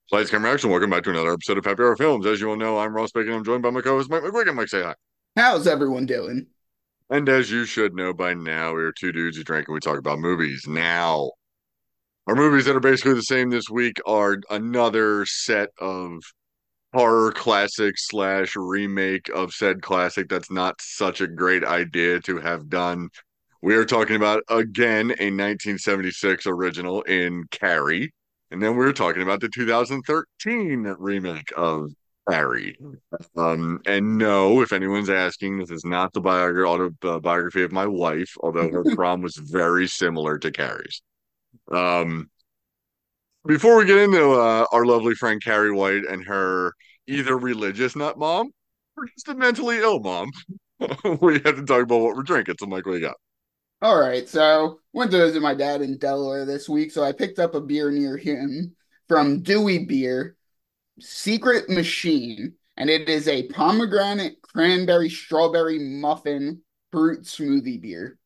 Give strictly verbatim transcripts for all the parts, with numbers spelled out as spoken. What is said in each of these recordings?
Lights, camera, action. Welcome back to another episode of Happy Hour Films. As you all know, I'm Ross Bacon. I'm joined by my co-host Mike McGuigan. Mike, say hi. How's everyone doing? And as you should know by now, we are two dudes who drink and we talk about movies. Now, our movies that are basically the same this week are another set of horror classic slash remake of said classic that's not such a great idea to have done. We are talking about, again, a nineteen seventy-six original in Carrie. And then we are talking about the two thousand thirteen remake of Carrie. Um, and no, if anyone's asking, this is not the biography, autobiography of my wife, although her prom was very similar to Carrie's. Um, Before we get into uh, our lovely friend Carrie White and her either religious nut mom or just a mentally ill mom, we have to talk about what we're drinking. So, Mike, what do you got? All right, so went to visit my dad in Delaware this week, so I picked up a beer near him from Dewey Beer, Secret Machine, and it is a pomegranate cranberry strawberry muffin fruit smoothie beer.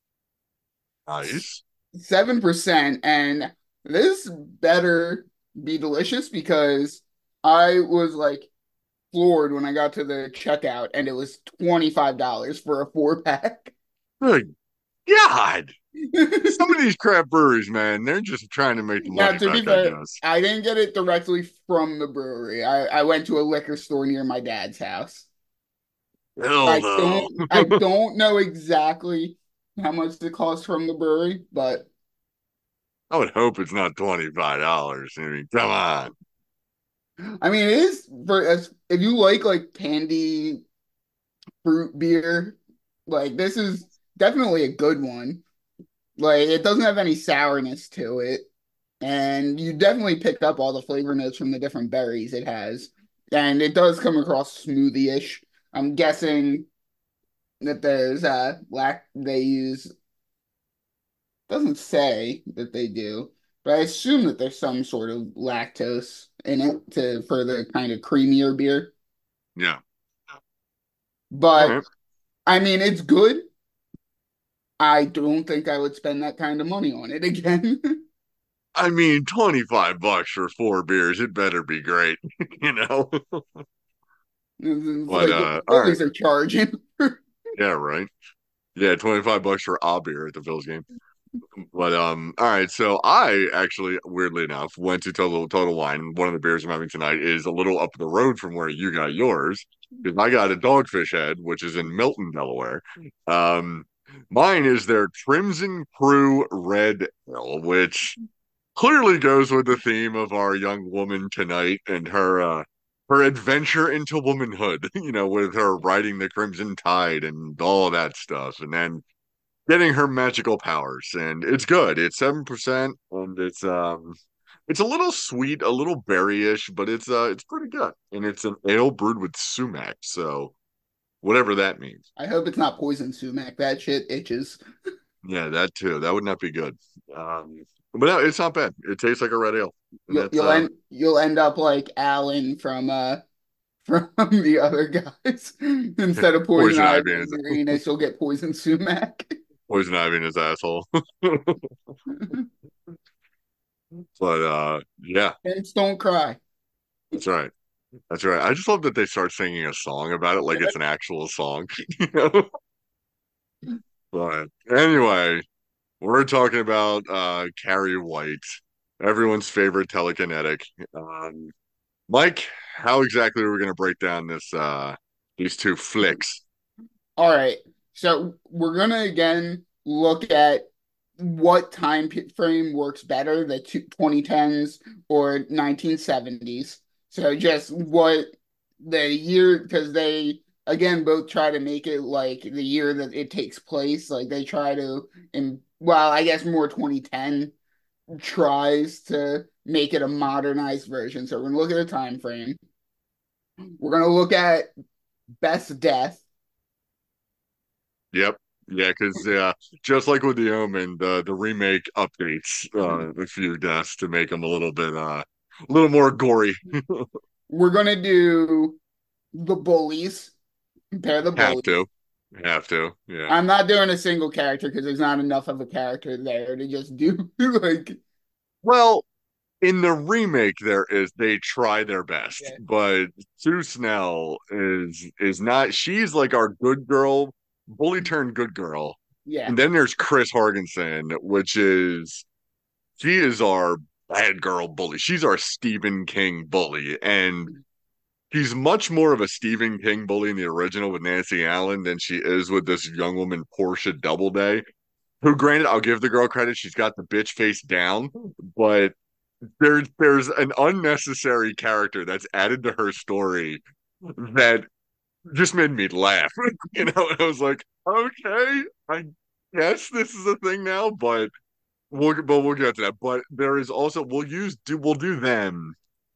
Nice. seven percent, and this better be delicious because I was like floored when I got to the checkout and it was twenty-five dollars for a four pack. Good God. Some of these crap breweries, man, they're just trying to make the Now, money to be back, I fair, guess. I didn't get it directly from the brewery. I, I went to a liquor store near my dad's house. Hell I no. don't I don't know exactly how much it costs from the brewery, but I would hope it's not twenty-five dollars. I mean, come on. I mean it is for as if you like like candy fruit beer, like this is definitely a good one. Like it doesn't have any sourness to it, and you definitely pick up all the flavor notes from the different berries it has, and it does come across smoothie-ish. I'm guessing that there's uh lac they use doesn't say that they do, but I assume that there's some sort of lactose in it to for the kind of creamier beer. Yeah. All But right. I mean, it's good. I don't think I would spend that kind of money on it again. I mean, twenty-five bucks for four beers, it better be great, you know? It's But, like what uh, the all right. Phillies are charging. Yeah, right. Yeah, twenty-five bucks for a beer at the Phil's game. But um, all right. So I actually, weirdly enough, went to Total Total Wine. One of the beers I'm having tonight is a little up the road from where you got yours, because I got a Dogfish Head, which is in Milton, Delaware. Um, Mine is their Crimson Crew Red Ale, which clearly goes with the theme of our young woman tonight and her uh her adventure into womanhood. You know, with her riding the Crimson Tide and all that stuff, and then getting her magical powers, and it's good. It's seven percent, and it's um, it's a little sweet, a little berryish, but it's uh, it's pretty good, and it's an ale brewed with sumac, so whatever that means. I hope it's not poison sumac. That shit itches. Yeah, that too. That would not be good. Um, but no, it's not bad. It tastes like a red ale, and You'll it's you'll um, end you'll end up like Alan from uh from the other guys. Instead of poison poison ivy ivy in and his Uranus, you'll get poison sumac. poison ivy in his asshole. But uh, yeah, Pimps don't cry. that's right. That's right. I just love that they start singing a song about it like it's an actual song. You know? But anyway, we're talking about uh Carrie White, everyone's favorite telekinetic. Um, Mike, how exactly are we going to break down this uh these two flicks? All right. So we're gonna again look at what time p- frame works better, the two- twenty tens or nineteen seventies. So just what the year, because they again both try to make it like the year that it takes place. Like they try to, and well, I guess more twenty ten tries to make it a modernized version. So we're gonna look at a time frame. We're gonna look at best death. Yep. Yeah, because uh, just like with the Omen, the the remake updates uh, a few deaths to make them a little bit uh a little more gory. We're gonna do the bullies, compare the Have bullies. to, have to. Yeah. I'm not doing a single character because there's not enough of a character there to just do like Well, in the remake there is they try their best, Yeah. but Sue Snell is is not. She's like our good girl, bully turned good girl, Yeah. and then there's Chris Hargensen, which is she is our bad girl bully. She's our Stephen King bully, and she's much more of a Stephen King bully in the original with Nancy Allen than she is with this young woman Portia Doubleday. Who, granted, I'll give the girl credit. She's got the bitch face down, but there's there's an unnecessary character that's added to her story that just made me laugh. You know, I was like, okay, I guess this is a thing now, but we'll but we'll get to that. But there is also we'll use do we'll do them.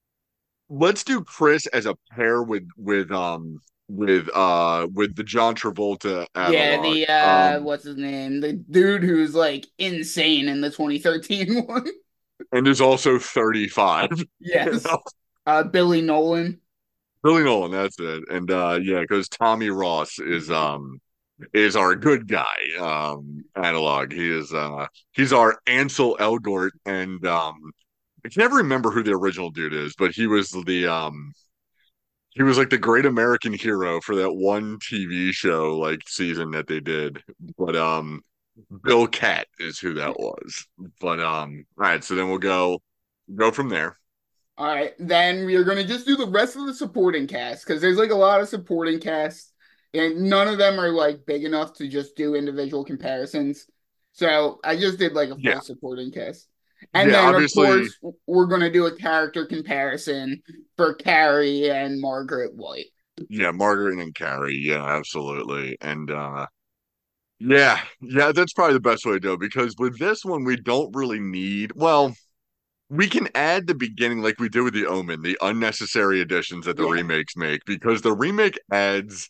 Let's do Chris as a pair with with um with uh with the John Travolta Yeah, analog. the uh Um what's his name? The dude who's like insane in the twenty thirteen one. and there's also thirty-five. You Yes. know? Uh Billy Nolan. Billy Nolan, that's it. And uh yeah, because Tommy Ross is um is our good guy um analog. He is uh he's our Ansel Elgort and um I can never remember who the original dude is, but he was the um he was like the great American hero for that one T V show like season that they did. But um Bill Cat is who that was. But um all right, so then we'll go go from there. All right, then we're gonna just do the rest of the supporting cast because there's like a lot of supporting casts, and none of them are like big enough to just do individual comparisons. So I just did like a Yeah. full supporting cast, and Yeah, then of obviously, course we're gonna do a character comparison for Carrie and Margaret White. yeah, Margaret and Carrie, yeah, absolutely. And uh yeah, yeah, that's probably the best way to do it because with this one we don't really need, well, we can add the beginning like we did with the Omen, the unnecessary additions that the Yeah, remakes make because the remake adds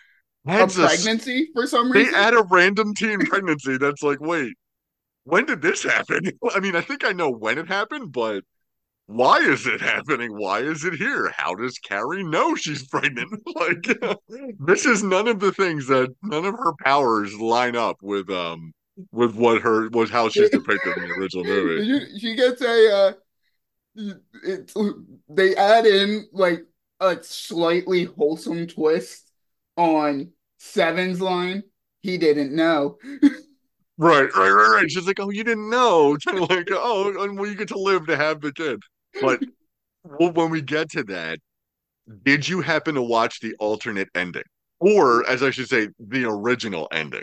a adds a pregnancy for some they reason. add a random teen pregnancy that's like, wait, when did this happen? I mean, I think I know when it happened, but why is it happening? Why is it here? How does Carrie know she's pregnant? Like, this is none of the things that none of her powers line up with um with what her was how she's depicted in the original movie. She gets a uh, it's they add in like a slightly wholesome twist on Seven's line. He didn't know. Right, right, right, right. She's like, oh, you didn't know. Like, oh, and well, you get to live to have the kid. But well, when we get to that, did you happen to watch the alternate ending? Or, as I should say, the original ending?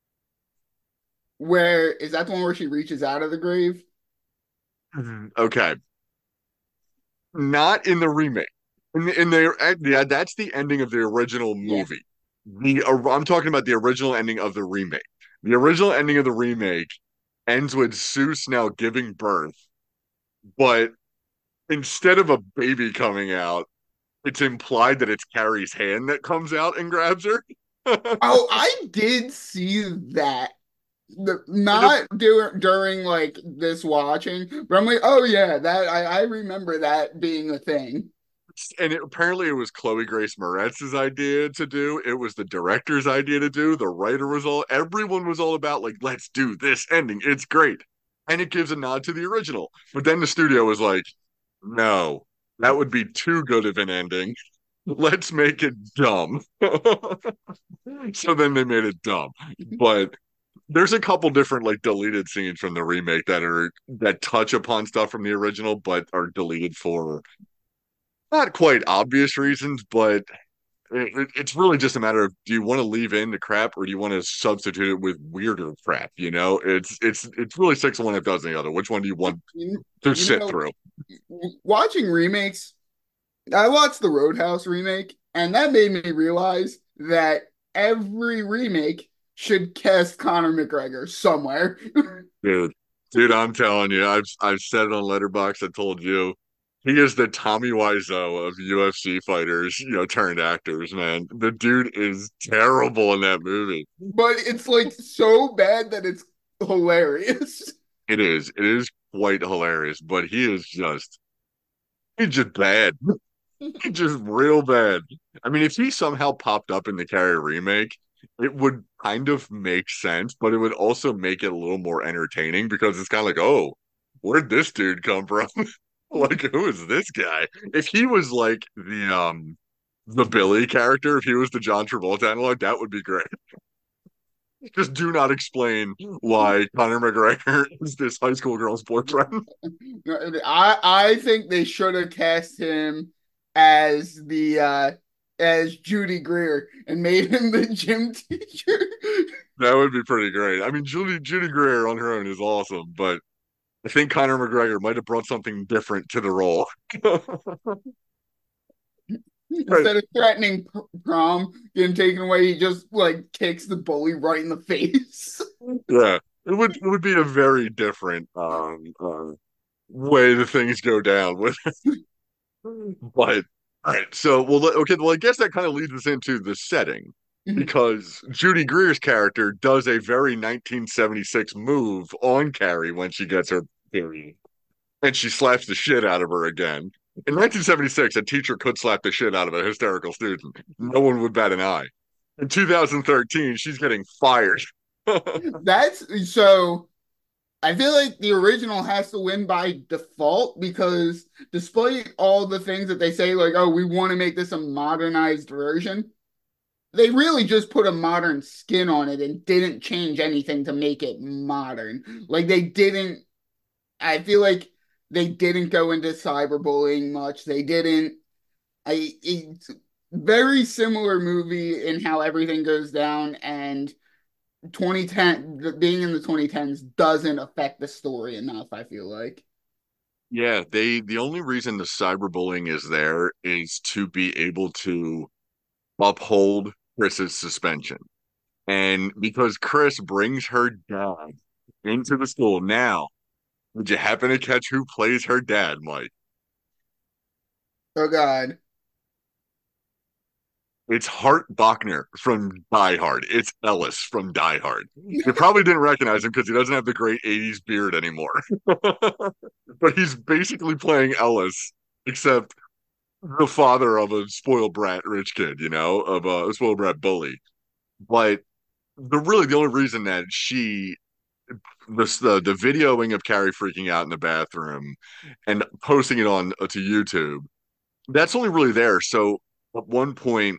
Where is that the one where she reaches out of the grave? Mhm. Okay. Not in the remake. In the, in the yeah, that's the ending of the original Yeah. movie. The I'm talking about the original ending of the remake. The original ending of the remake ends with Sue Snell giving birth, but instead of a baby coming out, it's implied that it's Carrie's hand that comes out and grabs her. Oh, I did see that. The, And, not dur during like this watching, but I'm like, oh yeah, that I, I remember that being a thing. and it, apparently it was Chloe Grace Moretz's idea to do. It was the director's idea to do. The writer was all, everyone was all about like, let's do this ending. It's great. And it gives a nod to the original. But then the studio was like, no, that would be too good of an ending. Let's make it dumb. So then they made it dumb. But there's a couple different like deleted scenes from the remake that are that touch upon stuff from the original, but are deleted for not quite obvious reasons, but it, it's really just a matter of do you want to leave in the crap or do you want to substitute it with weirder crap? You know, it's it's it's really six of one, half dozen the other. Which one do you want You, to you sit know, through? watching remakes, I watched the Roadhouse remake, and that made me realize that every remake should cast Conor McGregor somewhere. Dude, dude, I'm telling you, I've I've said it on Letterboxd. I told you, he is the Tommy Wiseau of U F C fighters, you know, turned actors. Man, the dude is terrible in that movie. But it's like so bad that it's hilarious. It is, it is quite hilarious, but he is just he's just bad. He's just real bad. I mean, if he somehow popped up in the Carrie remake, it would kind of make sense, but it would also make it a little more entertaining because it's kind of like, oh, where'd this dude come from? Like, who is this guy? If he was like the um the Billy character, if he was the John Travolta analog, that would be great. Just do not explain why Conor McGregor is this high school girl's boyfriend. I I think they should have cast him as the uh as Judy Greer and made him the gym teacher. That would be pretty great. I mean, Judy Judy Greer on her own is awesome, but I think Conor McGregor might have brought something different to the role. But Instead of threatening prom getting taken away, he just like kicks the bully right in the face. yeah, it would it would be a very different um uh, way the things go down with. But all right, so well, okay, well, I guess that kind of leads us into the setting because Judy Greer's character does a very nineteen seventy-six move on Carrie when she gets her period, and she slaps the shit out of her again. In nineteen seventy-six, a teacher could slap the shit out of a hysterical student. No one would bat an eye. In two thousand thirteen, she's getting fired. That's so I feel like the original has to win by default because despite all the things that they say, like, oh, we want to make this a modernized version, they really just put a modern skin on it and didn't change anything to make it modern. Like they didn't, I feel like they didn't go into cyberbullying much. They didn't, I, it's very similar movie in how everything goes down and twenty ten being in the twenty tens doesn't affect the story enough, I feel like. Yeah, they the only reason the cyberbullying is there is to be able to uphold Chris's suspension. And because Chris brings her dad into the school now, did you happen to catch who plays her dad, Mike? Oh God. It's Hart Bachner from Die Hard. It's Ellis from Die Hard. You probably didn't recognize him because he doesn't have the great eighties beard anymore. But he's basically playing Ellis, except the father of a spoiled brat rich kid, you know, of a, a spoiled brat bully. But the really the only reason that she this the the videoing of Carrie freaking out in the bathroom and posting it on uh, to YouTube, that's only really there. So at one point,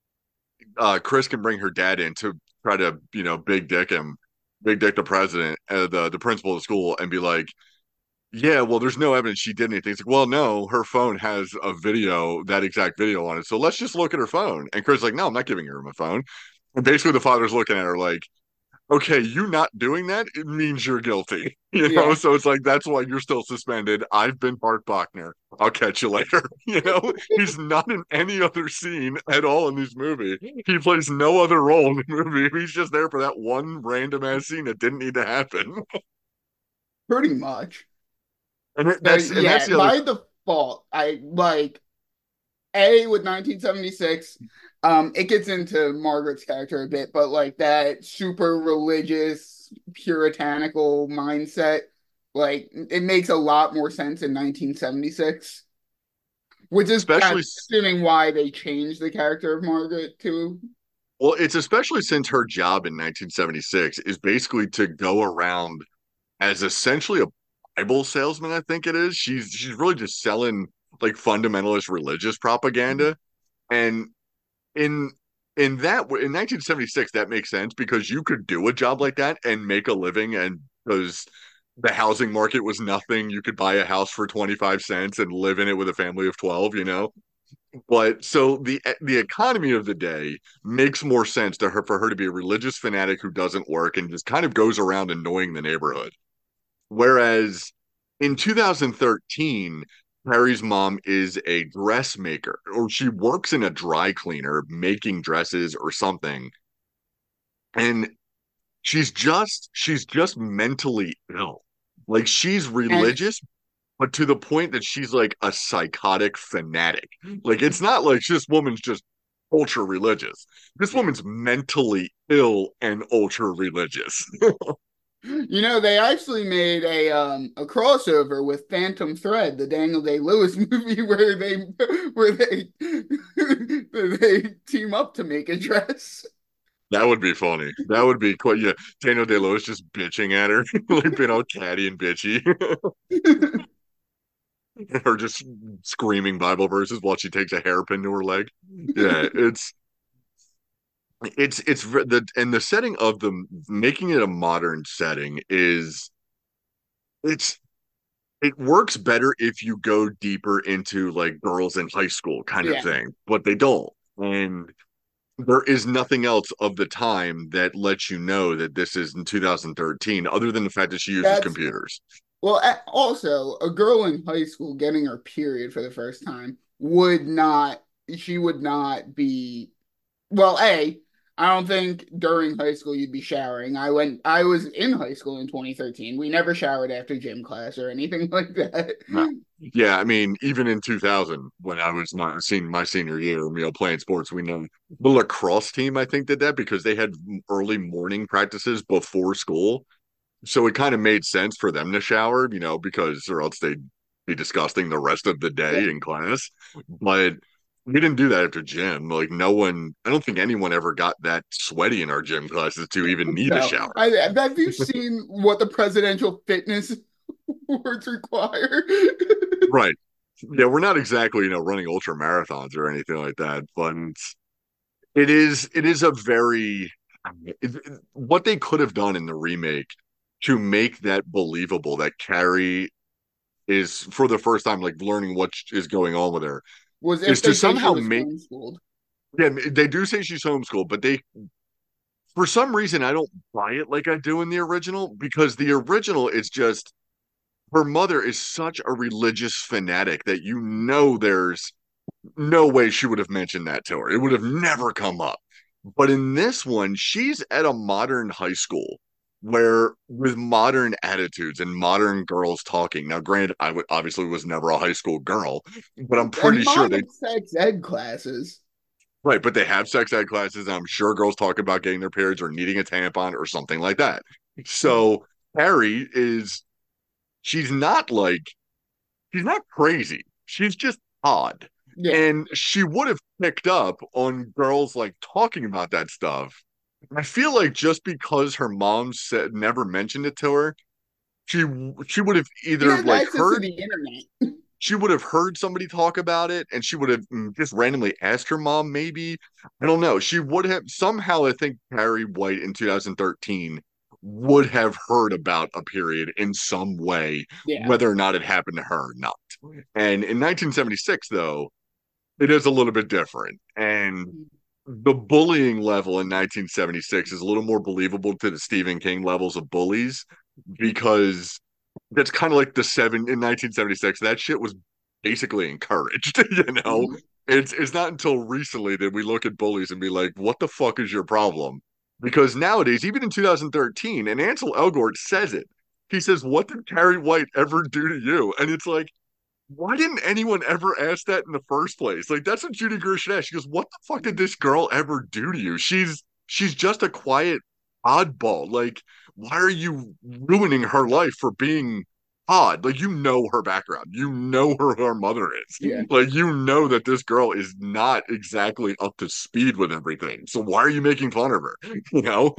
uh, Chris can bring her dad in to try to, you know, big dick him, big dick the president, uh, the the principal of the school, and be like, yeah, well, there's no evidence she did anything. It's like, well, no, her phone has a video, that exact video on it. So let's just look at her phone. And Chris is like, no, I'm not giving her my phone. And basically the father's looking at her like, okay, you not doing that, it means you're guilty. You know, Yeah. so it's like that's why you're still suspended. I've been Bart Bachner. I'll catch you later. You know, he's not in any other scene at all in this movie. He plays no other role in the movie. He's just there for that one random ass scene that didn't need to happen. Pretty much. And So that's and that's yeah, the other. by default, I like A with nineteen seventy-six. Um, it gets into Margaret's character a bit, but like that super religious, puritanical mindset, like it makes a lot more sense in nineteen seventy-six, which is I'm Especially assuming why they changed the character of Margaret to. well, it's especially since her job in nineteen seventy-six is basically to go around as essentially a Bible salesman, I think it is. She's she's really just selling like fundamentalist religious propaganda. And in in that in nineteen seventy-six, that makes sense because you could do a job like that and make a living, and because the housing market was nothing, you could buy a house for twenty-five cents and live in it with a family of twelve, you know. But so the the economy of the day makes more sense to her for her to be a religious fanatic who doesn't work and just kind of goes around annoying the neighborhood. Whereas in two thousand thirteen, Harry's mom is a dressmaker, or she works in a dry cleaner making dresses or something. And she's just she's just mentally ill. Like she's And religious, but to the point that she's like a psychotic fanatic. Like it's not like this woman's just ultra religious. This woman's mentally ill and ultra religious. you know, they actually made a um a crossover with Phantom Thread, the Daniel Day-Lewis movie where they where they they team up to make a dress. That would be funny. That would be quite, yeah. Daniel Day-Lewis just bitching at her, like being all catty and bitchy. Her just screaming Bible verses while she takes a hairpin to her leg. Yeah, it's it's it's the and the setting of the making it a modern setting is it's it works better if you go deeper into like girls in high school kind of Yeah, thing, but they don't. And there is nothing else of the time that lets you know that this is in two thousand thirteen, other than the fact that she uses that's computers. well. a- Also, a girl in high school getting her period for the first time would not. She would not be. Well, A, I don't think during high school you'd be showering. I went. I was in high school in twenty thirteen. We never showered after gym class or anything like that. No. Yeah, I mean, even in two thousand, when I was my senior, my senior year, you know, playing sports, we know the lacrosse team, I think, did that because they had early morning practices before school. So it kind of made sense for them to shower, you know, because or else they'd be disgusting the rest of the Yeah. day in class. But we didn't do that after gym. Like, no one, I don't think anyone ever got that sweaty in our gym classes to even need a No. shower. I, have you seen what the presidential fitness words require? Right. Yeah, we're not exactly, you know, running ultra marathons or anything like that, but it is it is a very it, what they could have done in the remake to make that believable that Carrie is for the first time like learning what is going on with her Was is if to they say she somehow was make homeschooled. yeah they do say she's homeschooled but they for some reason I don't buy it like I do in the original because the original is just her mother is such a religious fanatic that you know there's no way she would have mentioned that to her. It would have never come up. But in this one, she's at a modern high school where with modern attitudes and modern girls talking. Now, granted, I w- obviously was never a high school girl, but I'm And pretty sure they modern sex ed classes. right, but they have sex ed classes. And I'm sure girls talk about getting their periods or needing a tampon or something like that. So Harry is she's not like she's not crazy. She's just odd. Yeah. And she would have picked up on girls like talking about that stuff. I feel like just because her mom said never mentioned it to her, she she would have She either has like access to heard the internet. she would have heard somebody talk about it and she would have mm, just randomly asked her mom maybe. I don't know. She would have somehow I think Carrie White in two thousand thirteen would have heard about a period in some way, Yeah. whether or not it happened to her or not. And in nineteen seventy-six, though, it is a little bit different. And the bullying level in nineteen seventy-six is a little more believable to the Stephen King levels of bullies because that's kind of like the seven in nineteen seventy-six. That shit was basically encouraged, you know? Mhm. It's it's not until recently that we look at bullies and be like, what the fuck is your problem? Because nowadays, even in two thousand thirteen, and Ansel Elgort says it. He says, what did Carrie White ever do to you? And it's like, why didn't anyone ever ask that in the first place? Like that's what Judy Greer should ask. She goes, "What the fuck did this girl ever do to you? She's she's just a quiet oddball. Like, why are you ruining her life for being odd? Like, you know her background. You know who her mother Yeah. is. Like, you know that this girl is not exactly up to speed with everything. So why are you making fun of her? You know?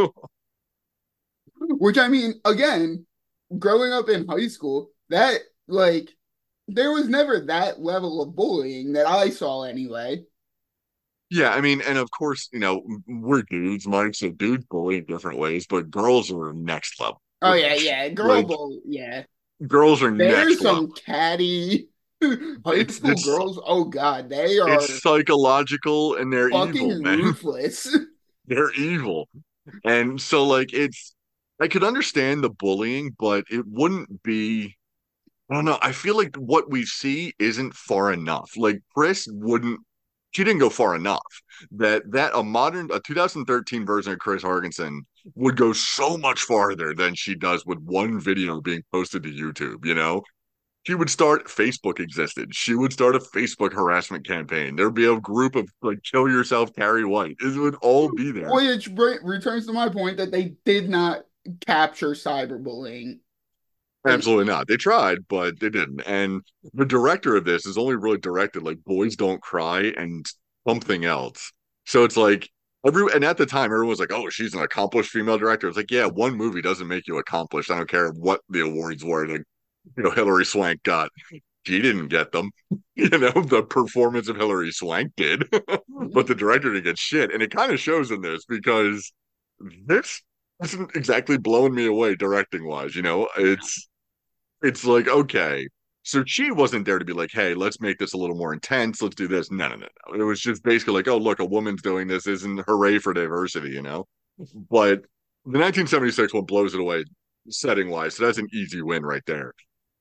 Which I mean, again, growing up in high school, that like there was never that level of bullying that I saw anyway. Yeah, I mean, and of course, you know, we're dudes, Mike, so dudes bully in different ways, but girls are next level. Oh yeah, yeah, girl Like bull, yeah. girls are There's next level. some catty high It's school it's girls. Oh God, they it's are psychological and they're evil, fucking man. ruthless. They're evil. And so like it's I could understand the bullying, but it wouldn't be I don't know. I feel like what we see isn't far enough. Like Chris wouldn't she didn't go far enough. That that a modern a two thousand thirteen version of Chris Hargensen would go so much farther than she does with one video being posted to YouTube, you know? She would start Facebook existed. She would start a Facebook harassment campaign. There'd be a group of like kill yourself, Carrie White. It would all be there. Which returns to my point that they did not capture cyberbullying. And Absolutely not. They tried, but they didn't. And the director of this is only really directed like Boys Don't Cry and something else. So it's like every and at the time everyone was like, "Oh, she's an accomplished female director." It's like, yeah, one movie doesn't make you accomplished. I don't care what the awards were that you know Hillary Swank got. She didn't get them. You know, the performance of Hilary Swank did, but the director didn't get shit. And it kind of shows in this because this isn't exactly blowing me away directing wise. You know, it's it's like, okay, so she wasn't there to be like, hey, let's make this a little more intense. Let's do this. No, no, no, no. It was just basically like, oh, look, a woman's doing this. Isn't hooray for diversity, you know? But the nineteen seventy-six one blows it away setting wise. So that's an easy win right there.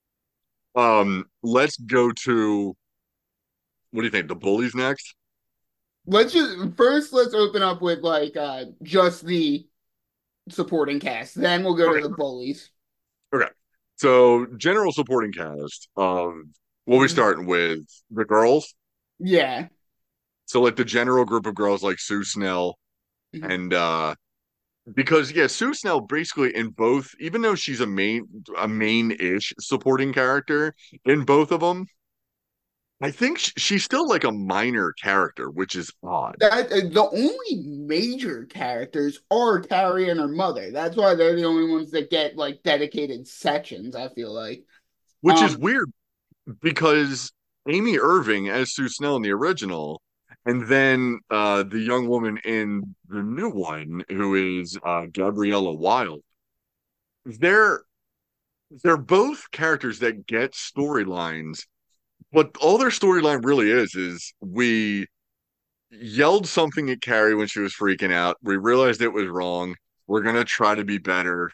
Um, let's go to what do you think? The Bullies next? Let's just first let's open up with like uh just the supporting cast. Then we'll go to Okay. the bullies. Okay. So general supporting cast. Um, what we starting with? The girls. Yeah. So like the general group of girls like Sue Snell and uh because yeah, Sue Snell basically in both, even though she's a main a main-ish supporting character in both of them, I think sh she's still like a minor character, which is odd. That uh, the only major characters are Carrie and her mother. That's why they're the only ones that get like dedicated sections, I feel like. Which is Um, weird because Amy Irving as Sue Snell in the original, and then uh the young woman in the new one who is uh Gabriella Wilde, they're they're both characters that get storylines, but all their storyline really is is we yelled something at Carrie when she was freaking out. We realized it was wrong. We're gonna try to be better,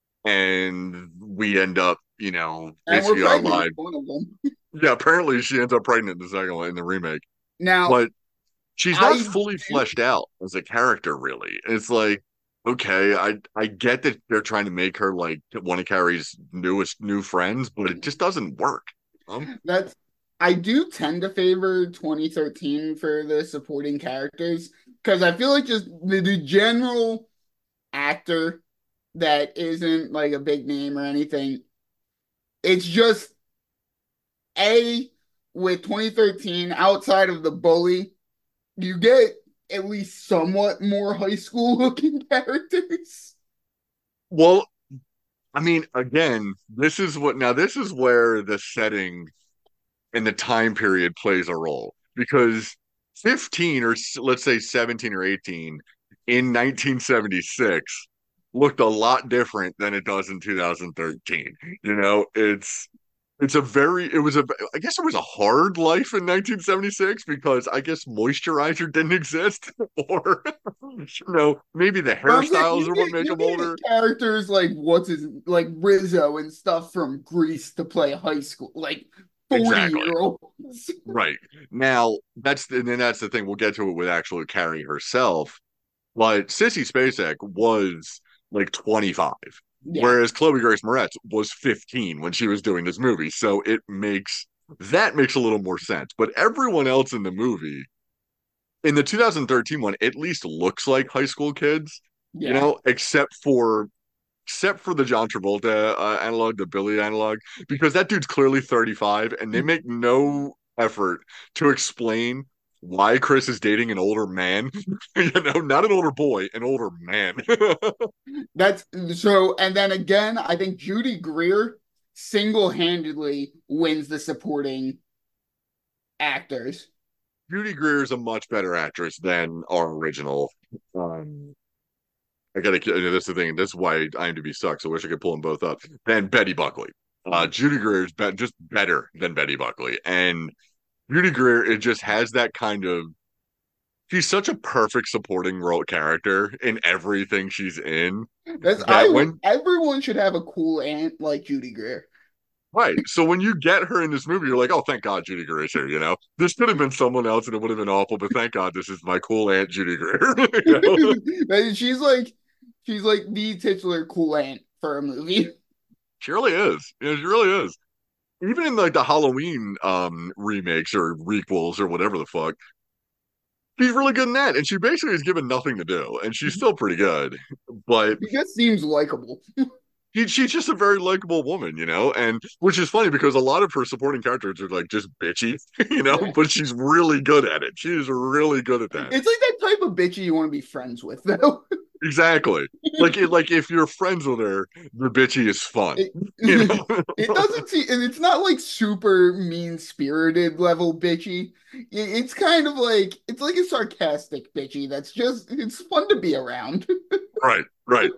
and we end up, you know, and we're basically our pregnant, lives. one of them. Yeah, apparently she ends up pregnant in the second one in the remake, Now, but she's not I fully do fleshed out as a character, really. It's like, okay, I I get that they're trying to make her like one of Carrie's newest new friends, but it just doesn't work. Um, that's I do tend to favor twenty thirteen for the supporting characters because I feel like just the, the general actor that isn't like a big name or anything. It's just a with twenty thirteen outside of the bully, you get at least somewhat more high school looking characters. well, I mean, again, this is what now this is where the setting and the time period plays a role because fifteen or s- let's say seventeen or eighteen in nineteen seventy-six looked a lot different than it does in two thousand thirteen. You know, it's it's a very it was a I guess it was a hard life in nineteen seventy-six because I guess moisturizer didn't exist or you know, maybe the But I'm saying hairstyles you are what get make you them get older. characters like what's his like Rizzo and stuff from Greece to play high school, like forty Exactly. year olds. Right. Now, that's the, and then that's the thing. We'll get to it with actually Carrie herself. But Sissy Spacek was like twenty-five, Yeah. whereas Chloe Grace Moretz was fifteen when she was doing this movie. So it makes that makes a little more sense. But everyone else in the movie, in the two thousand thirteen one, at least looks like high school kids, you Yeah. know, except for except for the John Travolta uh, analog, the Billy analog, because that dude's clearly thirty-five, and they make no effort to explain why Chris is dating an older man. You know, not an older boy, an older man. That's so and then again, I think Judy Greer single-handedly wins the supporting actors. Judy Greer is a much better actress than our original. Um, I gotta. This is the thing. This is why IMDb sucks. I wish I could pull them both up. Than Betty Buckley. Uh, Judy Greer is be- just better than Betty Buckley, and Judy Greer, it just has that kind of she's such a perfect supporting role character in everything she's in That's that I when everyone should have a cool aunt like Judy Greer. right. So when you get her in this movie, you're like, oh, thank God Judy Greer is here, you know? This could have been someone else and it would have been awful, but thank God this is my cool Aunt Judy Greer. You know? She's like she's like the titular cool aunt for a movie. She really is. You know, she really is. Even in like the Halloween um remakes or requels or whatever the fuck, she's really good in that. And she basically is given nothing to do, and she's still pretty good. But She just seems likable. She, she's just a very likable woman, you know, and which is funny because a lot of her supporting characters are like just bitchy, you know, Yeah. but she's really good at it. She is really good at that. It's like that type of bitchy you want to be friends with, though. exactly. Like it, like if you're friends with her, the bitchy is fun. It, You know? it doesn't see, and it's not like super mean-spirited level bitchy. It- It's kind of like it's like a sarcastic bitchy that's just it's fun to be around. Right, right.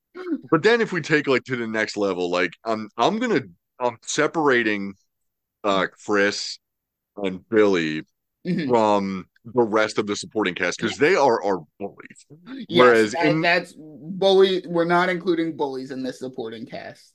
But then if we take like to the next level, like I'm I'm gonna I'm separating uh Chris and Billy Mhm. from the rest of the supporting cast because they Yes. are our bullies. Yes, Whereas that in that's bully. We're not including bullies in this supporting cast.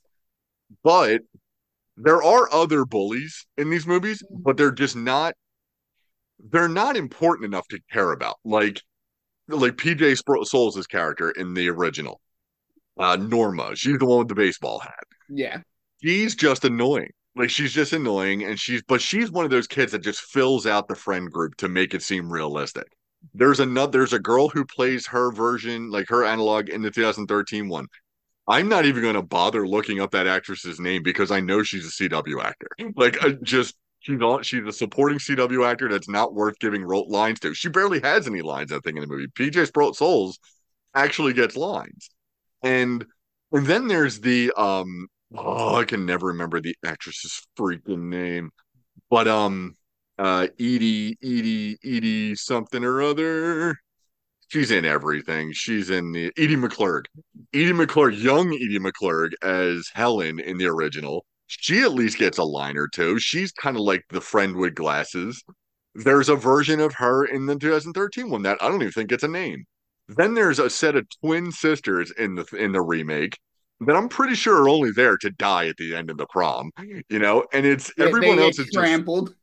but there are other bullies in these movies, but they're just not they're not important enough to care about. Like like P J Souls' character in the original, uh, Norma. She's the one with the baseball hat. Yeah. She's just annoying. Like she's just annoying, and she's but she's one of those kids that just fills out the friend group to make it seem realistic. There's another there's a girl who plays her version, like her analog in the two thousand thirteen one. I'm not even going to bother looking up that actress's name because I know she's a C W actor. Like, I just she's all she's a supporting C W actor that's not worth giving ro- lines to. She barely has any lines, I think, in the movie. P J Sprout Souls actually gets lines, and and then there's the um oh I can never remember the actress's freaking name, but um uh Edie Edie Edie something or other. She's in everything. She's in the Edie McClurg. Edie McClurg, young Edie McClurg as Helen in the original. She at least gets a line or two. She's kind of like the friend with glasses. There's a version of her in the two thousand thirteen one that I don't even think gets a name. Then there's a set of twin sisters in the in the remake that I'm pretty sure are only there to die at the end of the prom, you know, and it's They, they everyone else get is just trampled.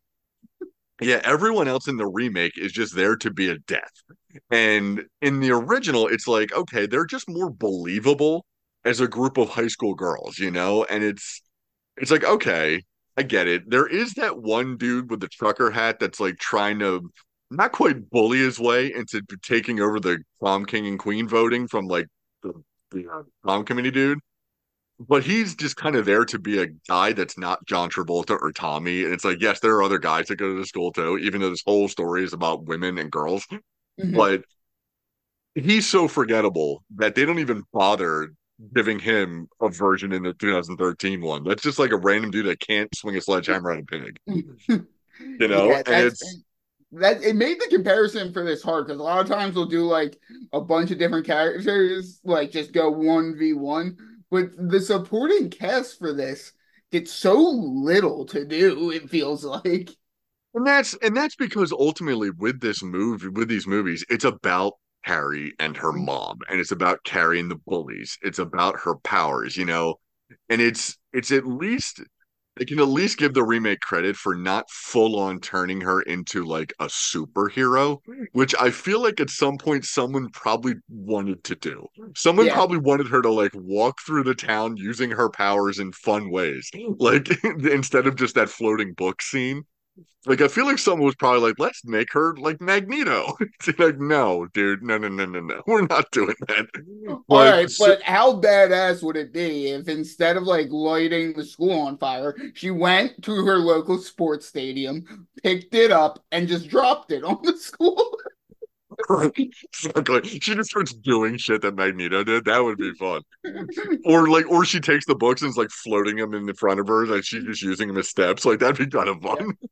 yeah, everyone else in the remake is just there to be a death. And in the original, it's like, okay, they're just more believable as a group of high school girls, you know? And it's it's like, okay, I get it. There is that one dude with the trucker hat that's like trying to not quite bully his way into taking over the prom king and queen voting from like the, the uh, prom committee dude. But he's just kind of there to be a guy that's not John Travolta or Tommy. And it's like, yes, there are other guys that go to the school too, even though this whole story is about women and girls. Mhm. But he's so forgettable that they don't even bother giving him a version in the two thousand thirteen one. That's just like a random dude that can't swing a sledgehammer at a pig, you know? Yeah, And that's it's that. It made the comparison for this hard because a lot of times we'll do like a bunch of different characters, like just go one v one. But the supporting cast for this gets so little to do. It feels like. and that's and that's because ultimately with this movie, with these movies, it's about Carrie and her mom, and it's about Carrie and the bullies. It's about her powers, you know, and it's it's at least they can at least give the remake credit for not full on turning her into like a superhero, which I feel like at some point someone probably wanted to do. Someone Yeah. probably wanted her to like walk through the town using her powers in fun ways, like instead of just that floating book scene. Like I feel like someone was probably like, let's make her like Magneto. It's like, no, dude, no, no, no, no, no. We're not doing that. All But right, so, but how badass would it be if instead of like lighting the school on fire, she went to her local sports stadium, picked it up, and just dropped it on the school? exactly. She just starts doing shit that Magneto did. That would be fun. Or like, or she takes the books and is like floating them in the front of her, like she's just using them as steps. Like that'd be kind of Yeah. fun.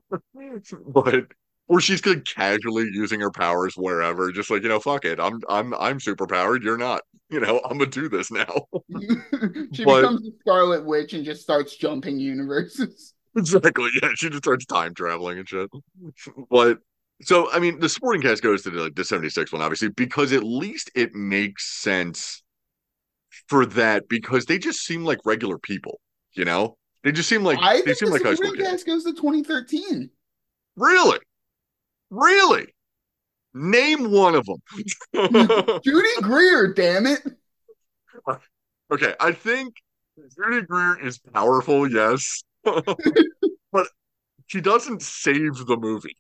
But or she's like casually using her powers wherever, just like you know, fuck it. I'm I'm I'm super powered. You're not. You know, I'm gonna do this now. She But becomes the Scarlet Witch and just starts jumping universes. exactly, yeah, she just starts time traveling and shit. But so I mean, the supporting cast goes to the, like the seventy-six one, obviously, because at least it makes sense for that because they just seem like regular people, you know? They just seem like I they think seem the like high school supporting kids. cast goes to twenty thirteen. Really? Really? Name one of them. Judy Greer, damn it. Okay, I think Judy Greer is powerful, yes, but she doesn't save the movie.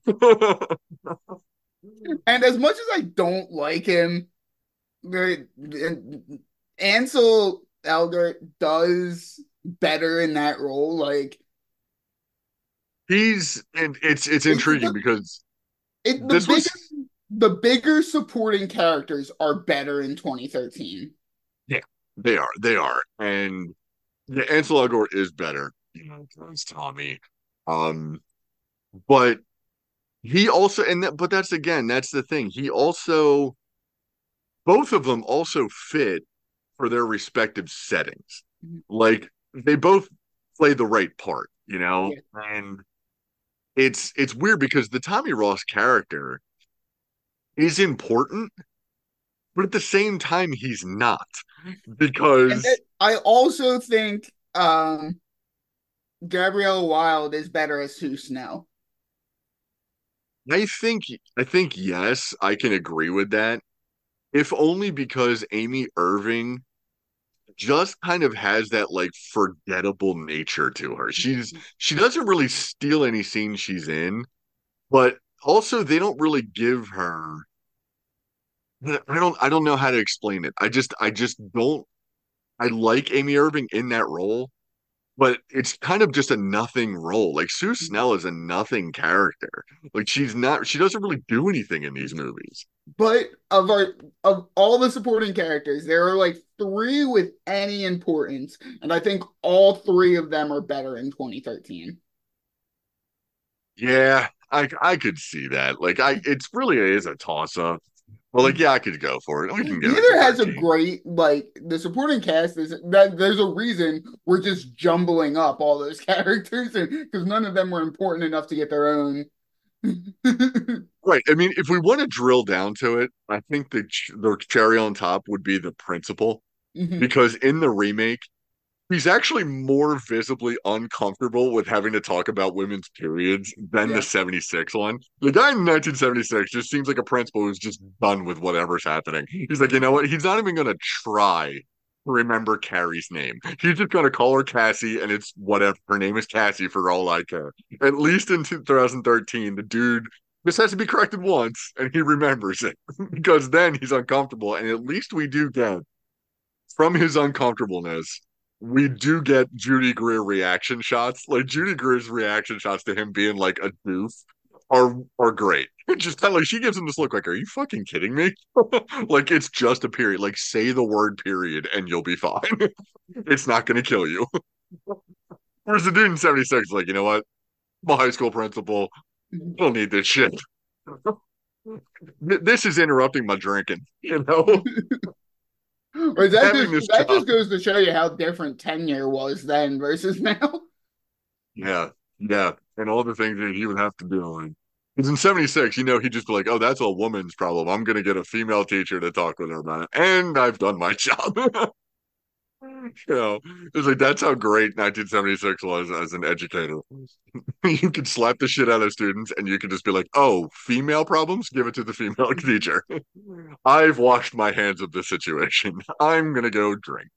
And as much as I don't like him, the- Ansel Elgort does better in that role. Like He's and it's it's it, intriguing the because it the this biggest was the bigger supporting characters are better in twenty thirteen. Yeah, they are. They are. And yeah, Ansel Elgort is better. You know, it's Tommy. Um, but he also, and that, but that's again, that's the thing. He also, both of them also fit for their respective settings. Like they both play the right part, you know? Yeah. And it's it's weird because the Tommy Ross character is important, but at the same time he's not. And that, Because I also think um Gabriella Wilde is better as Sue Snell. I think I think yes, I can agree with that. If only because Amy Irving just kind of has that like forgettable nature to her. She's she doesn't really steal any scene she's in, but also they don't really give her I don't I don't know how to explain it. I just I just don't I like Amy Irving in that role, but it's kind of just a nothing role. Like Sue Snell is a nothing character. Like she's not she doesn't really do anything in these movies. But of our of all the supporting characters, there are like three with any importance, and I think all three of them are better in twenty thirteen. Yeah, I I could see that. Like I it's really is a toss up. Well, like yeah, I could go for it. We can give it to Neither has a thirteen. great like the supporting cast is that there's a reason we're just jumbling up all those characters and because none of them were important enough to get their own. Right. I mean, if we want to drill down to it, I think the ch- the cherry on top would be the principal Mhm. because in the remake, he's actually more visibly uncomfortable with having to talk about women's periods than the Yeah. seventy-six one. The guy in nineteen seventy-six just seems like a principal who's just done with whatever's happening. He's like, you know what? He's not even going to try to remember Carrie's name. He's just going to call her Cassie, and it's whatever. Her name is Cassie for all I care. At least in two thousand thirteen, the dude just has to be corrected once, and he remembers it because then he's uncomfortable. And at least we do get from his uncomfortableness, we do get Judy Greer reaction shots. Like Judy Greer's reaction shots to him being like a doof are are great. Just kind of like she gives him this look like, are you fucking kidding me? Like it's just a period. Like say the word period and you'll be fine. It's not gonna kill you. Whereas the dude in seventy-six, like, you know what? I'm a high school principal. I don't need this shit. This is interrupting my drinking, you know? Or is that Having just this that job. just goes to show you how different tenure was then versus now? Yeah, yeah, and all the things that he would have to do. And because in seventy-six, you know, he'd just be like, "Oh, that's a woman's problem. I'm gonna get a female teacher to talk with her about it," and I've done my job. You know, it's like that's how great nineteen seventy-six was as an educator. You could slap the shit out of students, and you could just be like, "Oh, female problems? Give it to the female teacher." I've washed my hands of this situation. I'm gonna go drink.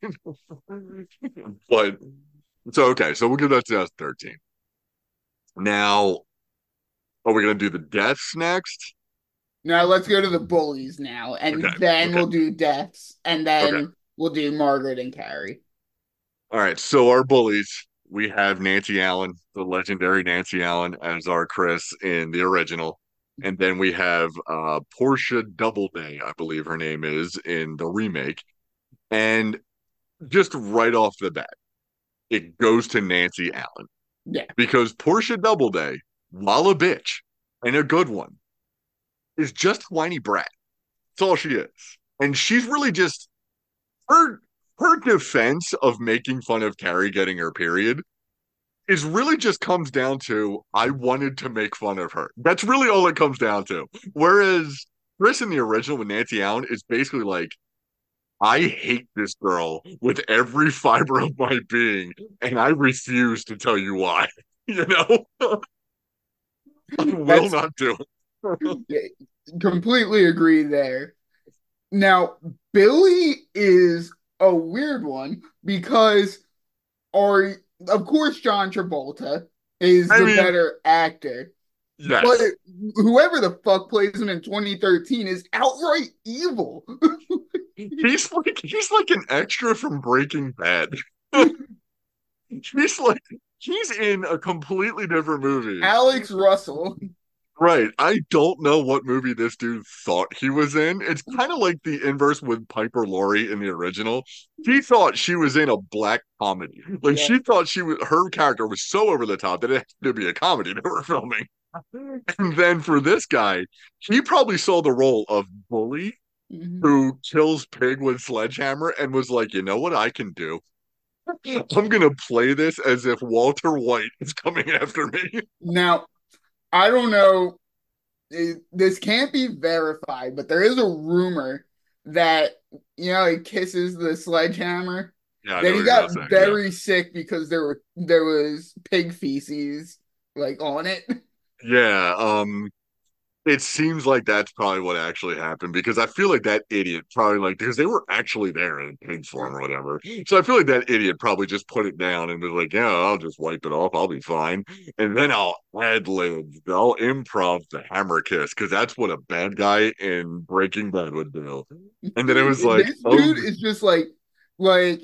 But so okay, so we'll give that to twenty thirteen. Now, are we gonna do the deaths next? Now let's go to the bullies now, Okay, and then okay, we'll do deaths, and okay. then we'll do Margaret and Carrie. All right. So our bullies, we have Nancy Allen, the legendary Nancy Allen, as our Chris in the original, and then we have uh, Portia Doubleday, I believe her name is in the remake. And just right off the bat, it goes to Nancy Allen Yeah, because Portia Doubleday, while a bitch and a good one, is just a whiny brat. That's all she is. And she's really just her her defense of making fun of Carrie getting her period is really just comes down to I wanted to make fun of her. That's really all it comes down to. Whereas Chris in the original with Nancy Allen is basically like, I hate this girl with every fiber of my being, and I refuse to tell you why. You know, I will that's not do it. yeah, completely agree there. Now, Billy is a weird one because our, of course, John Travolta is I the mean, better actor, but yes, whoever the fuck plays him in twenty thirteen is outright evil. he's like he's like an extra from Breaking Bad. He's like he's in a completely different movie. Alex Russell. Right. I don't know what movie this dude thought he was in. It's kind of like the inverse with Piper Laurie in the original. She thought she was in a black comedy. Like Yeah. she thought she was her character was so over the top that it had to be a comedy they were filming. And then for this guy, he probably saw the role of bully Mhm. who kills pig with sledgehammer and was like, you know what I can do? I'm gonna play this as if Walter White is coming after me. Now, I don't know, it- this can't be verified, but there is a rumor that, you know, he kisses the sledgehammer, Yeah, I that know what he you're gonna got say. Yeah. very sick because there were there was pig feces like on it. Yeah. Um, it seems like that's probably what actually happened because I feel like that idiot probably like because they were actually there in pig form or whatever. So I feel like that idiot probably just put it down and was like, "Yeah, I'll just wipe it off. I'll be fine." And then I'll ad lib, I'll improv the hammer kiss because that's what a bad guy in Breaking Bad would do. And then it was like, This "Oh, dude is just like like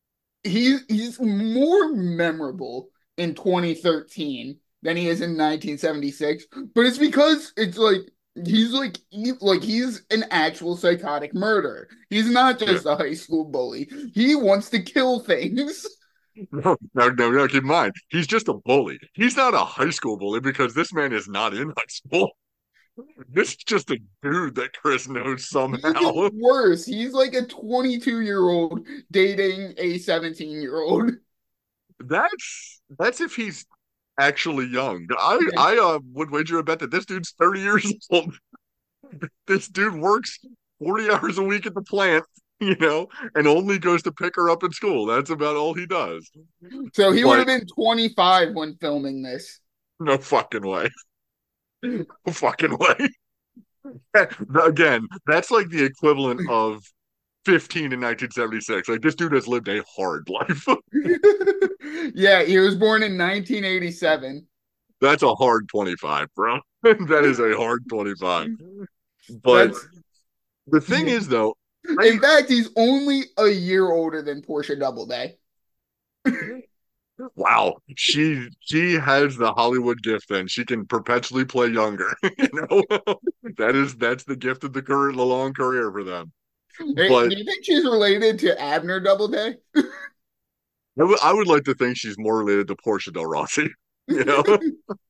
he he's more memorable in twenty thirteen than he is in nineteen seventy-six, but it's because it's like he's like he, like he's an actual psychotic murderer. He's not yeah." just a high school bully. He wants to kill things. No, no, no, no, keep in mind, he's just a bully. He's not a high school bully because this man is not in high school. This is just a dude that Chris knows Even somehow. worse, he's like a twenty-two year old dating a seventeen year old. That's that's if he's actually young. I I uh, would wager a bet that this dude's thirty years old. This dude works forty hours a week at the plant, you know, and only goes to pick her up at school. That's about all he does. So he would have But been twenty-five when filming this. no fucking way. No fucking way. Again, that's like the equivalent of fifteen in nineteen seventy-six. Like this dude has lived a hard life. Yeah, he was born in nineteen eighty-seven. That's a hard twenty-five, bro. That is a hard twenty-five. But That's the thing is, though, I In fact, he's only a year older than Portia Doubleday. wow, she she has the Hollywood gift. Then she can perpetually play younger. You know, that is that's the gift of the career, the long career for them. Hey, But do you think she's related to Abner Doubleday? I would I would like to think she's more related to Portia Del Rossi. You know,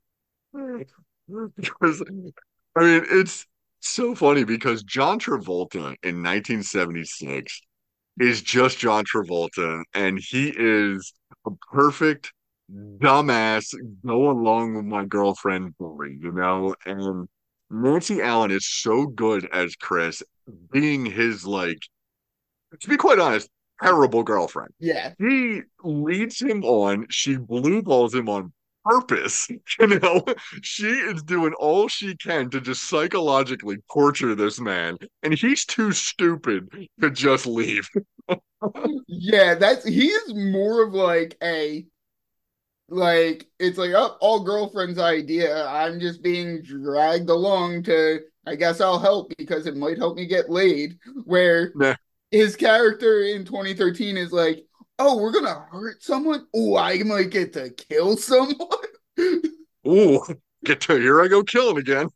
because I mean it's so funny because John Travolta in nineteen seventy-six is just John Travolta, and he is a perfect dumbass go along with my girlfriend bully, you know? And Nancy Allen is so good as Chris, being his like, to be quite honest, terrible girlfriend. Yeah. She leads him on, she blue balls him on purpose. You know, she is doing all she can to just psychologically torture this man, and he's too stupid to just leave. Yeah, that's he is more of like a like it's like oh, all girlfriend's idea. I'm just being dragged along to I guess I'll help because it might help me get laid. Where Nah. his character in twenty thirteen is like, oh, we're gonna hurt someone. Oh, I might get to kill someone. Ooh, get to here I go killing again.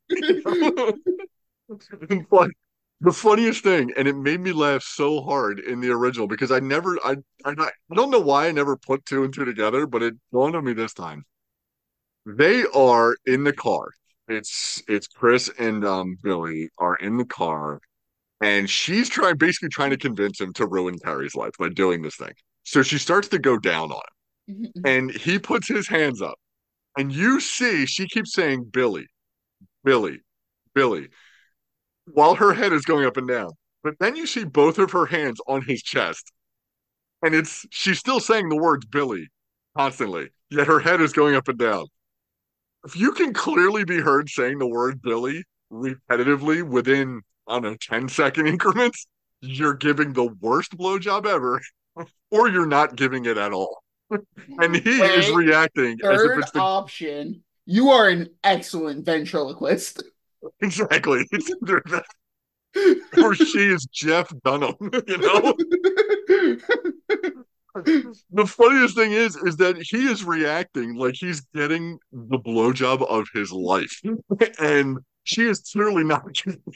But the funniest thing, and it made me laugh so hard in the original because I never, I, I, I don't know why I never put two and two together, but it dawned on me this time. They are in the car. It's it's Chris and um Billy are in the car, and she's trying basically trying to convince him to ruin Carrie's life by doing this thing. So she starts to go down on him, and he puts his hands up, and you see she keeps saying Billy, Billy, Billy, while her head is going up and down. But then you see both of her hands on his chest, and it's she's still saying the words Billy constantly, yet her head is going up and down. If you can clearly be heard saying the word Billy repetitively within, I don't know, ten second increments, you're giving the worst blowjob ever, or you're not giving it at all. And he is Wait, reacting as if third it's the option. You are an excellent ventriloquist. exactly. It's either that or she is Jeff Dunham, you know? The funniest thing is, is that he is reacting like he's getting the blowjob of his life, and she is clearly not.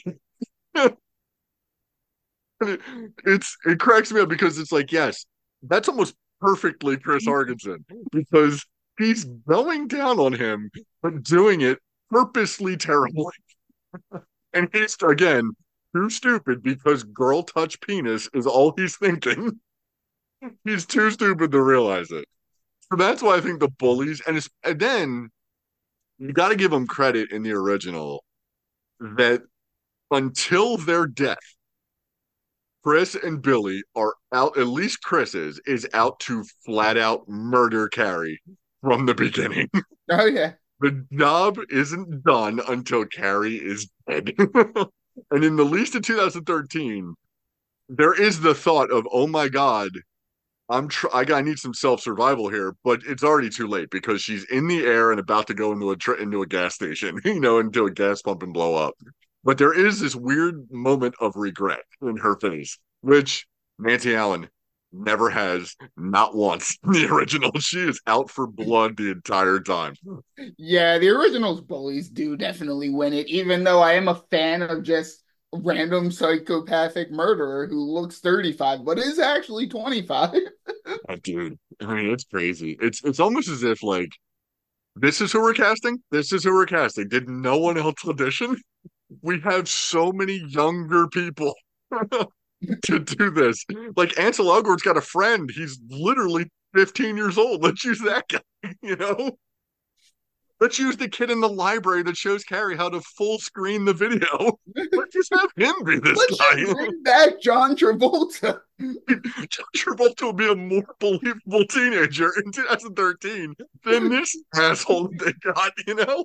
It's it cracks me up because it's like, yes, that's almost perfectly Chris Argenson because he's going down on him, but doing it purposely terribly, and he's again too stupid because girl touch penis is all he's thinking. He's too stupid to realize it. So that's why I think the bullies, and, it's, and then you got to give them credit in the original that until their death, Chris and Billy are out, at least Chris is, is out to flat out murder Carrie from the beginning. Oh yeah. The job isn't done until Carrie is dead. And in the least of two thousand thirteen, there is the thought of, oh my God, I'm tr- I got I need some self survival here, but it's already too late because she's in the air and about to go into a tr- into a gas station, you know, into a gas pump and blow up. But there is this weird moment of regret in her face, which Nancy Allen never has, not once. In the original, she is out for blood the entire time. Yeah, the originals bullies do definitely win it, even though I am a fan of just a random psychopathic murderer who looks thirty-five but is actually twenty-five. Oh, dude, I mean, it's crazy. It's it's almost as if like this is who we're casting. This is who we're casting. Did no one else audition? We have so many younger people to do this. Like Ansel Elgort's got a friend. He's literally fifteen years old. Let's use that guy, you know? Let's use the kid in the library that shows Carrie how to full screen the video. Let's just have him be this Let's guy. just bring back John Travolta. John Travolta will be a more believable teenager in twenty thirteen than this asshole they got, you know?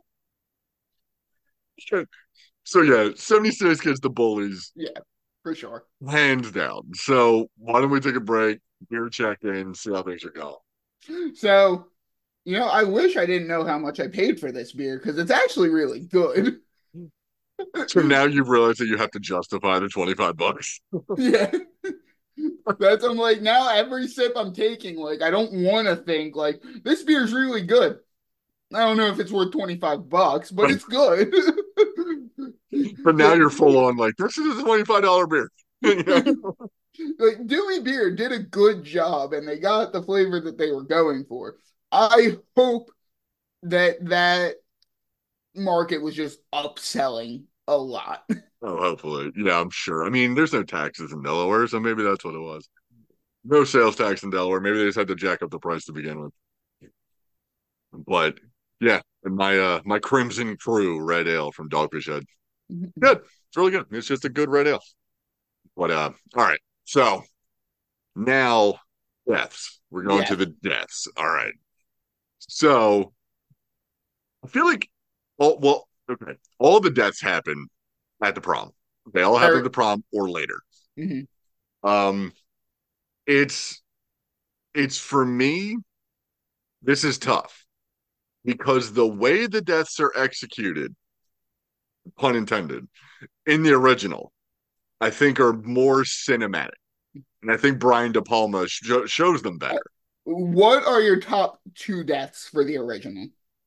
So yeah, seventy-six gets the bullies Yeah, for sure. hands down. So why don't we take a break, beer check in, see how things are going. So, you know, I wish I didn't know how much I paid for this beer because it's actually really good. So now you realize that you have to justify the twenty-five bucks. Yeah. That's I'm like now every sip I'm taking, like I don't want to think like this beer's really good. I don't know if it's worth twenty-five bucks, but But, it's good. but now you're full on like, this is a twenty-five dollar beer. You know? Like Dewey Beer did a good job and they got the flavor that they were going for. I hope that that market was just upselling a lot. Oh, hopefully. Yeah, I'm sure. I mean, there's no taxes in Delaware, so maybe that's what it was. No sales tax in Delaware. Maybe they just had to jack up the price to begin with. But yeah, and my uh my Crimson Crew red ale from Dogfish Head. Good. It's really good. It's just a good red ale. But uh all right. So now deaths. We're going Yeah. to the deaths. All right. So I feel like oh well, okay. All the deaths happen at the prom. They all happen at Er, the prom or later. mhm. Um it's it's for me, this is tough because the way the deaths are executed, pun intended, in the original, I think are more cinematic. And I think Brian De Palma sh- shows them better. What are your top two deaths for the original?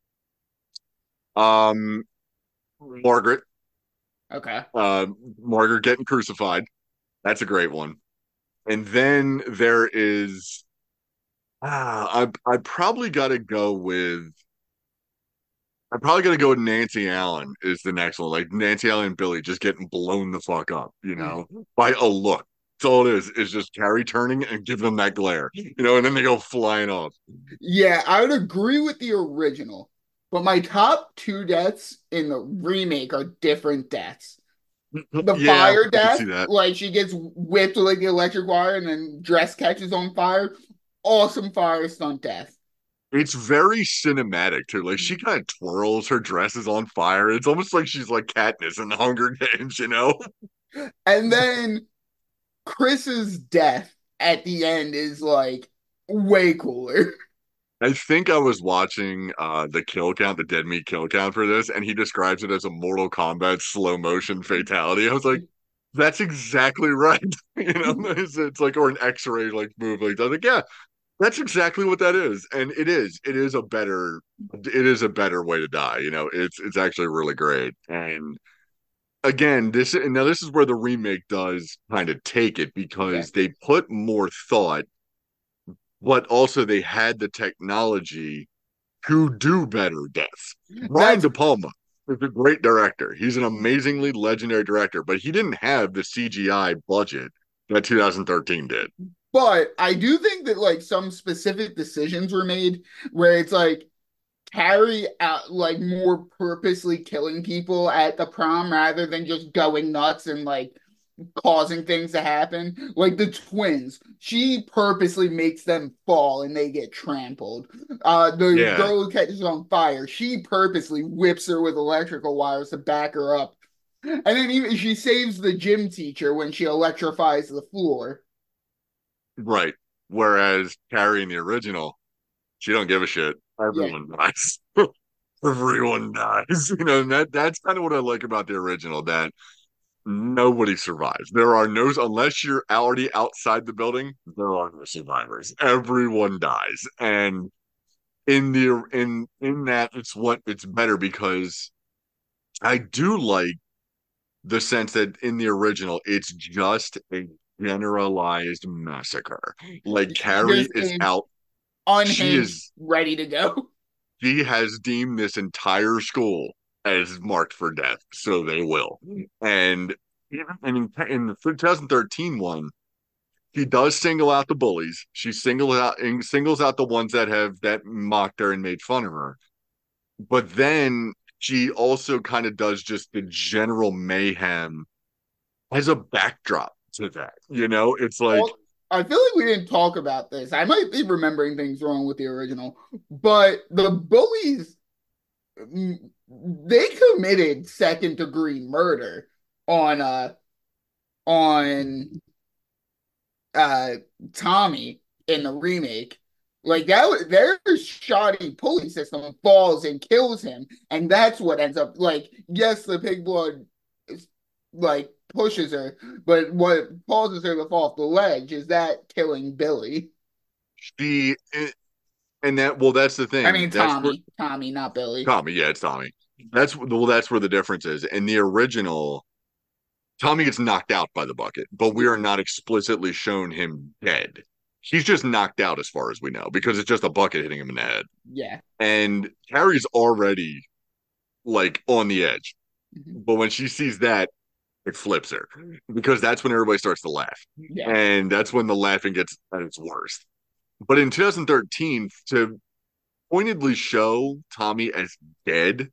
Um, Margaret, Okay. uh, Margaret getting crucified. That's a great one. And then there is, ah, I I probably got to go with I'm probably gonna go with Nancy Allen is the next one. Like Nancy Allen and Billy just getting blown the fuck up, you know, by a look. That's all it is, is just Carrie turning and give them that glare, you know, and then they go flying off. Yeah, I would agree with the original, but my top two deaths in the remake are different deaths. The Yeah, fire I can see death, that. like she gets whipped with like the electric wire and then dress catches on fire. Awesome fire stunt death. It's very cinematic too. Like she kind of twirls her dresses on fire. It's almost like she's like Katniss in the Hunger Games, you know? And then Chris's death at the end is like way cooler. I think I was watching uh the kill count, the dead meat kill count for this, and he describes it as a Mortal Kombat slow motion fatality. I was like, that's exactly right. You know, it's, it's like or an X-ray like move like that. Like, yeah, That's exactly what that is. And it is. It is a better it is a better way to die. You know, it's it's actually really great. And again, this and now this is where the remake does kind of take it Yeah. because they put more thought, but also they had the technology to do better deaths. Brian That's De Palma is a great director. He's an amazingly legendary director, but he didn't have the C G I budget that two thousand thirteen did. But I do think that like some specific decisions were made where it's like carry out like more purposely killing people at the prom rather than just going nuts and like causing things to happen. Like the twins, she purposely makes them fall and they get trampled. Uh, the Yeah, girl who catches on fire, she purposely whips her with electrical wires to back her up. And then even she saves the gym teacher when she electrifies the floor. right. Whereas Carrie in the original, she don't give a shit. Yeah. Everyone dies. Everyone dies. You know, and that that's kind of what I like about the original, that nobody survives. There are no, unless you're already outside the building, there are no survivors. Everyone dies. And in the in in that it's what it's better because I do like the sense that in the original it's just a generalized massacre. Like She Carrie just is is out. She unhinged, is ready to go. she has deemed this entire school as marked for death, so they will. And even in, in the twenty thirteen one, she does single out the bullies. She singles out singles out the ones that have that mocked her and made fun of her. But then she also kind of does just the general mayhem as a backdrop to that. You know, it's like, All, I feel like we didn't talk about this. I might be remembering things wrong with the original, but the bullies, mm, they committed second degree murder on uh on uh Tommy in the remake. Like that was their shoddy pulley system falls and kills him, and that's what ends up like yes, the pig blood is, like pushes her, but what causes her to fall off the ledge is that killing Billy. she, and that, well, that's the I thing. mean That's where Tommy, Tommy, not Billy. Tommy, yeah, it's Tommy. That's well, that's where the difference is. In the original, Tommy gets knocked out by the bucket, but we Yeah, are not explicitly shown him dead. He's just knocked out as far as we know because it's just a bucket hitting him in the head. yeah. And Carrie's already like on the edge. Mhm. But when she sees that, it flips her because that's when everybody starts to laugh. Yeah. And that's when the laughing gets at its worst. But in twenty thirteen, to pointedly show Tommy as dead,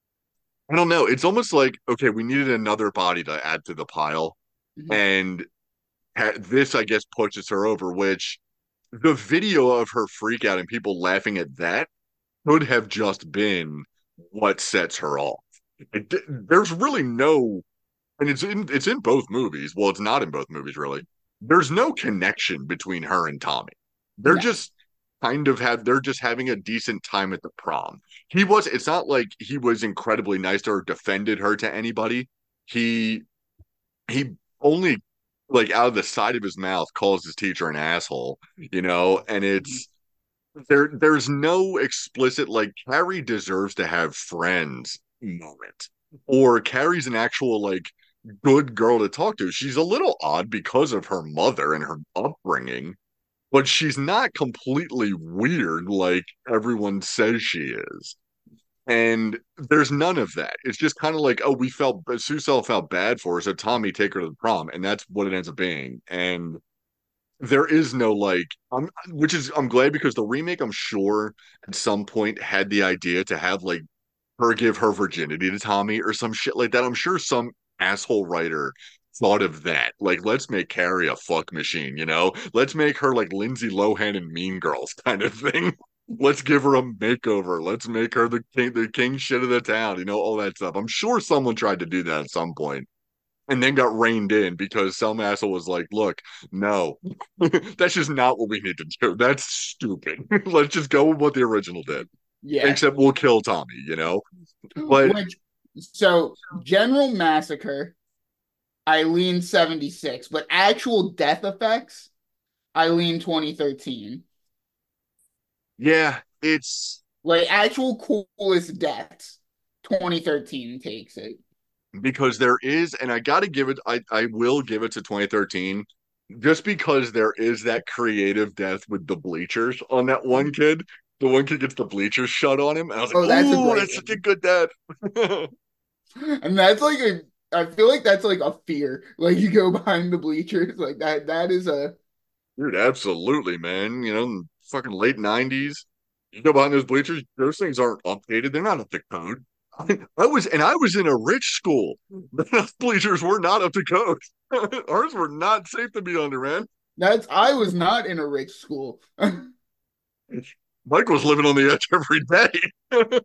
I don't know. It's almost like, okay, we needed another body to add to the pile. Mhm. And ha- this, I guess, pushes her over, which the video of her freak out and people laughing at that could have just been what sets her off. It, there's really no, and it's in it's in both movies. Well, it's not in both movies really. There's no connection between her and Tommy. They're No. just kind of have they're just having a decent time at the prom. He was it's not like he was incredibly nice to her, defended her to anybody. He he only like out of the side of his mouth calls his teacher an asshole, you know, and Mhm. it's there there's no explicit like Carrie deserves to have friends moment. Or Carrie's an actual like good girl to talk to. She's a little odd because of her mother and her upbringing, but she's not completely weird like everyone says she is. And there's none of that. It's just kind of like, oh, we felt Susel felt bad for her, so Tommy take her to the prom, and that's what it ends up being. And there is no like, I'm, which is I'm glad because the remake, I'm sure at some point had the idea to have like her give her virginity to Tommy or some shit like that. I'm sure some asshole writer thought of that. Like, let's make Carrie a fuck machine, you know? Let's make her like Lindsay Lohan and Mean Girls kind of thing. Let's give her a makeover. Let's make her the king, the king shit of the town, you know, all that stuff. I'm sure someone tried to do that at some point and then got reined in because some asshole was like, look, no, that's just not what we need to do. That's stupid. Let's just go with what the original did, Yeah. except we'll kill Tommy, you know? But Which so General Massacre, Eileen seventy-six, but actual death effects, Eileen twenty thirteen. Yeah, it's Like actual coolest deaths. twenty thirteen takes it. because there is, and I got to give it, I, I will give it to twenty thirteen, just because there is that creative death with the bleachers on that one kid. The one kid gets the bleachers shut on him, and I was like, Oh, that's a "Ooh, great that's such a one. good death." And that's like a I feel like that's like a fear. Like you go behind the bleachers, like that that is a Dude, absolutely, man. You know, fucking late nineties. You go behind those bleachers, those things aren't updated. They're not up to code. I, I was, and I was in a rich school. Those bleachers were not up to code. Ours were not safe to be under, man. that's I was not in a rich school. Mike was living on the edge every day.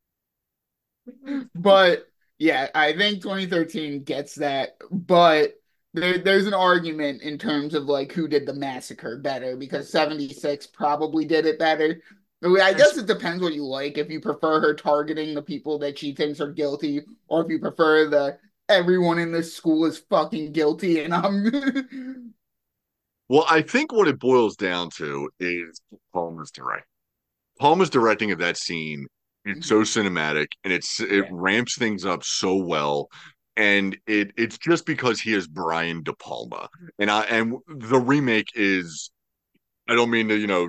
But yeah, I think twenty thirteen gets that. But there, there's an argument in terms of like who did the massacre better because seventy-six probably did it better. I guess it depends what you like. If you prefer her targeting the people that she thinks are guilty, or if you prefer the everyone in this school is fucking guilty and I'm Well, I think what it boils down to is Palmer's directing. Palmer's directing of that scene is so cinematic, and it's it yeah. ramps things up so well. And it it's just because he is Brian De Palma. And I and the remake is, I don't mean to, you know,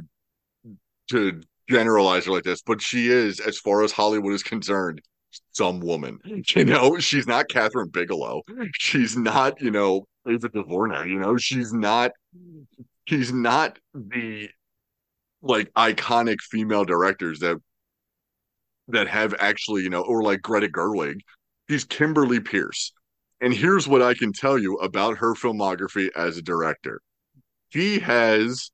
to generalize her like this, but she is, as far as Hollywood is concerned, some woman. You know, she's not Catherine Bigelow. She's not, you know, Ava DuVernay. You know, she's not. She's not the like iconic female directors that that have actually, you know, or like Greta Gerwig. She's Kimberly Pierce. And here's what I can tell you about her filmography as a director. She has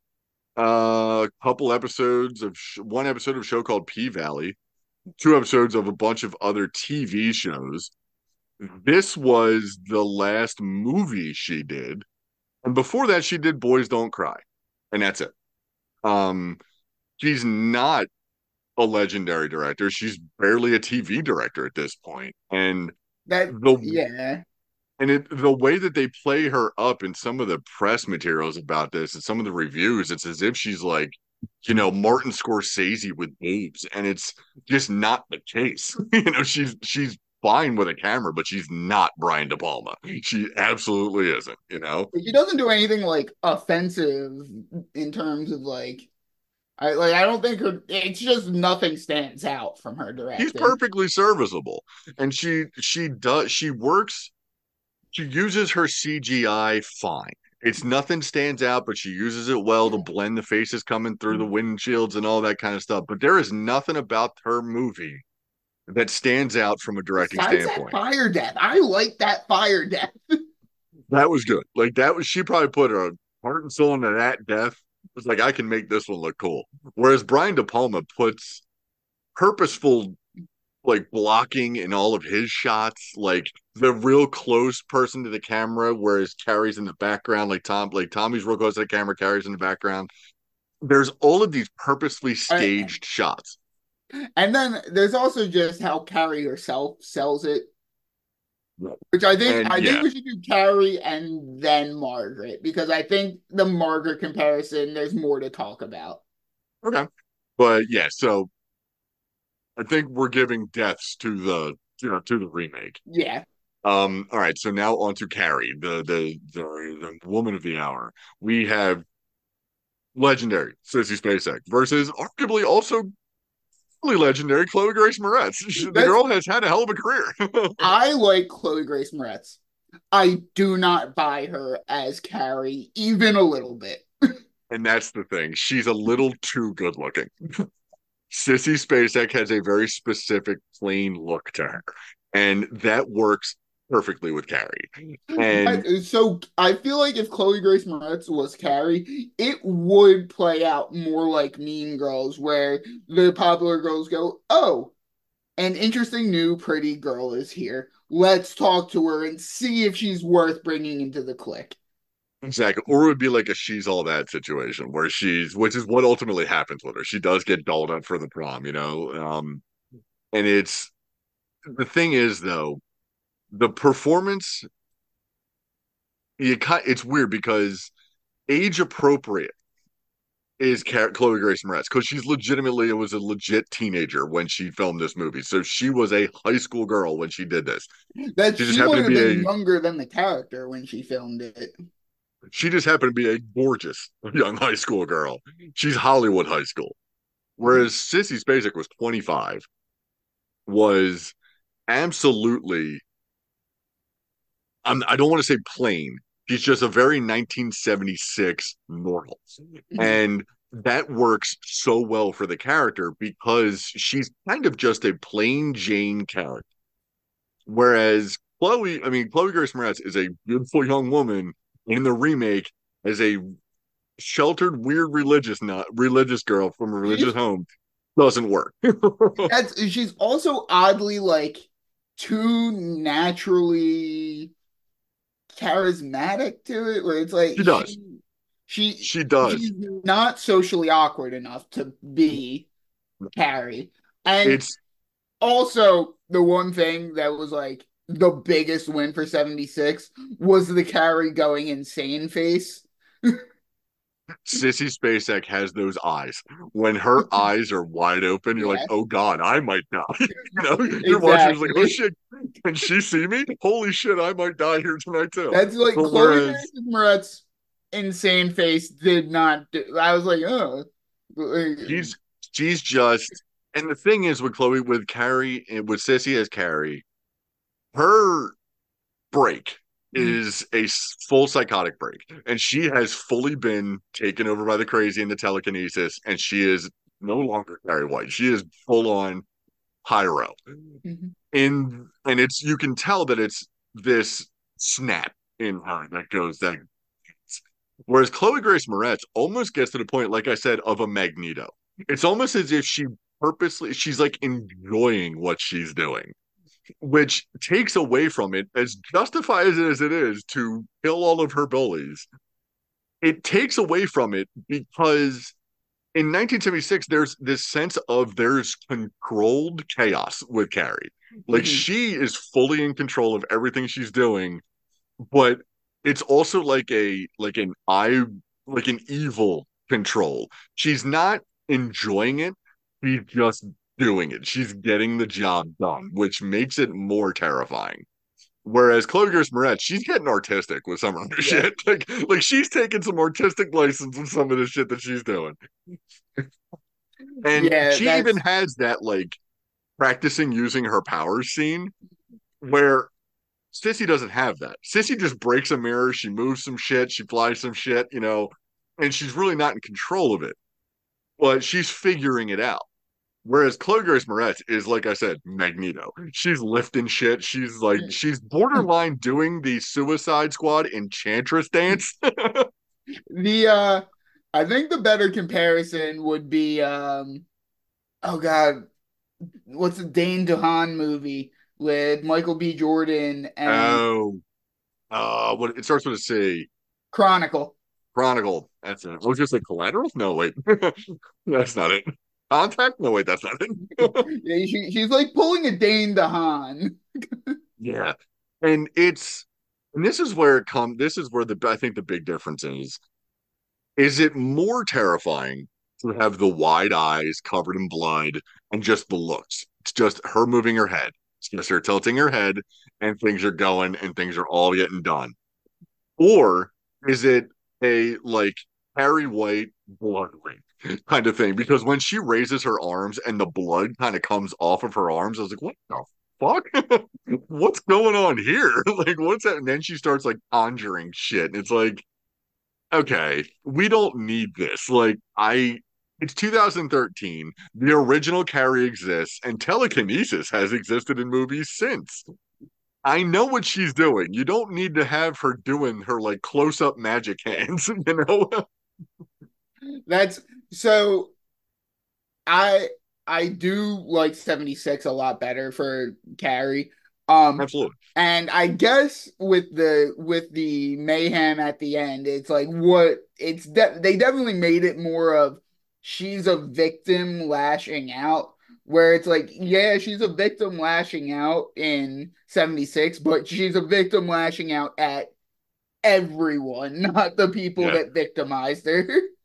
uh, a couple episodes of sh- one episode of a show called P Valley, two episodes of a bunch of other T V shows. This was the last movie she did. And before that, she did Boys Don't Cry. And that's it. Um, she's not a legendary director. She's barely a T V director at this point. And That the yeah. and it the way that they play her up in some of the press materials about this and some of the reviews, it's as if she's like, you know, Martin Scorsese with boobs, and it's just not the case. You know, she's she's fine with a camera, but she's not Brian De Palma. She absolutely isn't. You know, She doesn't do anything like offensive in terms of like I like I don't think her it's just nothing stands out from her she's directing. perfectly serviceable, and she she does she works. She uses her C G I fine. It's nothing stands out, but she uses it well to blend the faces coming through the windshields and all that kind of stuff. But there is nothing about her movie that stands out from a directing Besides that standpoint. fire death, I like that fire death. That was good. Like that was she probably put her heart and soul into that death. It's like I can make this one look cool. Whereas Brian De Palma puts purposeful like blocking in all of his shots, like the real close person to the camera, whereas Carrie's in the background, like Tom, like Tommy's real close to the camera, Carrie's in the background. There's all of these purposely I, staged shots. and then there's also just how Carrie herself sells it, which I think And I think yeah, we should do Carrie and then Margaret because I think the Margaret comparison there's more to talk about. okay. But yeah, so I think we're giving deaths to the you know to the remake. Yeah, Um, all right, so now on to Carrie, the the the, the woman of the hour. We have legendary Sissy Spacek versus arguably also really legendary Chloe Grace Moretz. The that's girl has had a hell of a career. I like Chloe Grace Moretz. I do not buy her as Carrie even a little bit. And that's the thing. She's a little too good looking. Sissy Spacek has a very specific plain look to her. And that works perfectly with Carrie. And So I feel like if Chloe Grace Moretz was Carrie, it would play out more like Mean Girls, where the popular girls go, "Oh, an interesting new pretty girl is here. Let's talk to her and see if she's worth bringing into the clique." exactly, or it would be like a she's all that situation where she's, which is what ultimately happens with her. She does get dolled up for the prom, you know. Um, and it's the thing is though, the performance, you it's weird because age appropriate. is Car- Chloe Grace Moretz because she's legitimately it was a legit teenager when she filmed this movie. So she was a high school girl when she did this. That She just she happened might to have be been a younger than the character when she filmed it. she just happened to be a gorgeous young high school girl. She's Hollywood high school. Whereas Sissy Spacek was twenty-five, was absolutely I'm, I don't want to say plain. She's just a very nineteen seventy-six normal. And that works so well for the character because she's kind of just a plain Jane character. Whereas Chloe, I mean, Chloe Grace Moretz is a beautiful young woman in the remake as a sheltered, weird religious not religious girl from a religious She's home. Doesn't work. that's she's also oddly like too naturally charismatic to it, where it's like She does. she she She does. she's not socially awkward enough to be Carrie. And It's also the one thing that was like the biggest win for seventy-six was the Carrie going insane face. Sissy Spacek has those eyes. When her eyes are wide open, you're like, Yeah, oh God, I might die. you know, you're watching, it's like, oh exactly. shit, can she see me? Holy shit, I might die here tonight too. That's like But Chloe whereas Grace Moretz's insane face did not do. I was like, oh, she's she's just and the thing is with Chloe, with Carrie, and with Sissy as Carrie, her break is a full psychotic break. And she has fully been taken over by the crazy and the telekinesis, and she is no longer Carrie White. She is full on pyro. In and it's you can tell that it's this snap in her that goes that whereas Chloe Grace Moretz almost gets to the point, like I said, of a Magneto. It's almost as if she purposely she's like enjoying what she's doing, which takes away from it, as justified as it is to kill all of her bullies. It takes away from it because in nineteen seventy-six, there's this sense of there's controlled chaos with Carrie. Like she is fully in control of everything she's doing, but it's also like a like an I like an evil control. She's not enjoying it. She's just doing it. She's getting the job done, which makes it more terrifying. Whereas Chloe Grace Moretz, she's getting artistic with some of her yeah, shit. Like, like she's taking some artistic license with some of the shit that she's doing. And yeah, she even that's has that like practicing using her powers scene where Sissy doesn't have that. Sissy just breaks a mirror, she moves some shit, she flies some shit, you know, and she's really not in control of it. But she's figuring it out. Whereas Chloe Grace Moretz is, like I said, Magneto. She's lifting shit. She's like, she's borderline doing the Suicide Squad Enchantress dance. the uh I think the better comparison would be um oh God, what's the Dane DeHaan movie with Michael B. Jordan and oh, uh, what it starts with a C. Chronicle. Chronicle. That's it. Was just like collateral? No, wait, that's not it. Contact? No, wait, that's not it. Yeah, she, she's like pulling a Dane DeHaan. yeah, and it's and this is where it comes. This is where the I think the big difference is. Is it more terrifying to have the wide eyes covered in blood and just the looks? It's just her moving her head. It's just her tilting her head, and things are going, and things are all getting done. Or is it a like Harry White blood ring kind of thing? Because when she raises her arms and the blood kind of comes off of her arms, I was like, what the fuck? what's going on here? like, what's that? And then she starts like conjuring shit. And it's like, okay, we don't need this. Like, I, it's two thousand thirteen. The original Carrie exists, and telekinesis has existed in movies since. I know what she's doing. You don't need to have her doing her like close up magic hands, you know? That's so I I do like seventy-six a lot better for Carrie. Um Absolutely. and I guess with the with the mayhem at the end, it's like what it's de they definitely made it more of she's a victim lashing out, where it's like, yeah, she's a victim lashing out in seventy-six, but she's a victim lashing out at everyone, not the people Yeah. that victimized her.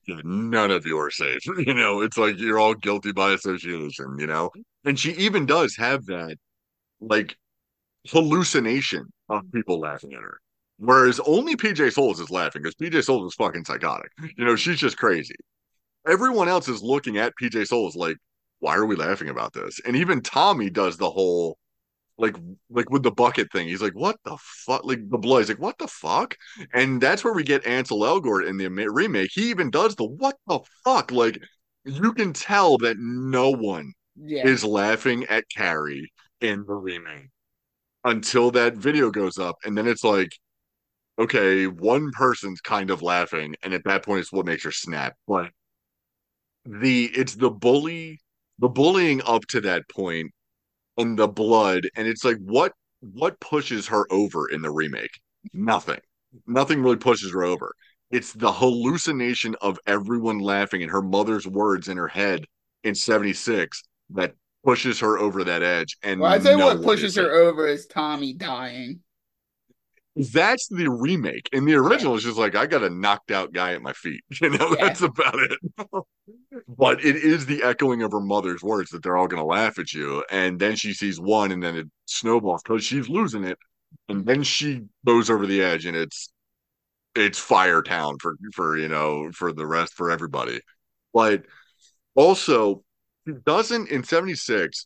none of you are safe. You know, it's like you're all guilty by association, you know? And she even does have that like hallucination of people laughing at her. Whereas only P J Souls is laughing because P J Souls is fucking psychotic. You know, she's just crazy. Everyone else is looking at P J Souls like, why are we laughing about this? And even Tommy does the whole like like with the bucket thing. He's like, what the fuck? Like the blood. He's like, what the fuck? And that's where we get Ansel Elgort in the remake. He even does the what the fuck? Like you can tell that no one Yeah. is laughing at Carrie in the remake until that video goes up, and then it's like, okay, one person's kind of laughing, and at that point, it's what makes her snap. But the it's the bully, the bullying up to that point and the blood, and it's like what what pushes her over in the remake? Nothing. Nothing really pushes her over. It's the hallucination of everyone laughing and her mother's words in her head in seventy-six that pushes her over that edge, Well, I'd and say no what one is pushes safe. her over is Tommy dying. That's the remake. In the Yeah. original, it's just like I got a knocked out guy at my feet. You know, Yeah. that's about it. But it is the echoing of her mother's words that they're all going to laugh at you. And then she sees one, and then it snowballs because she's losing it. And then she goes over the edge, and it's it's Fire Town for for you know for the rest for everybody. But also, she doesn't in seventy-six.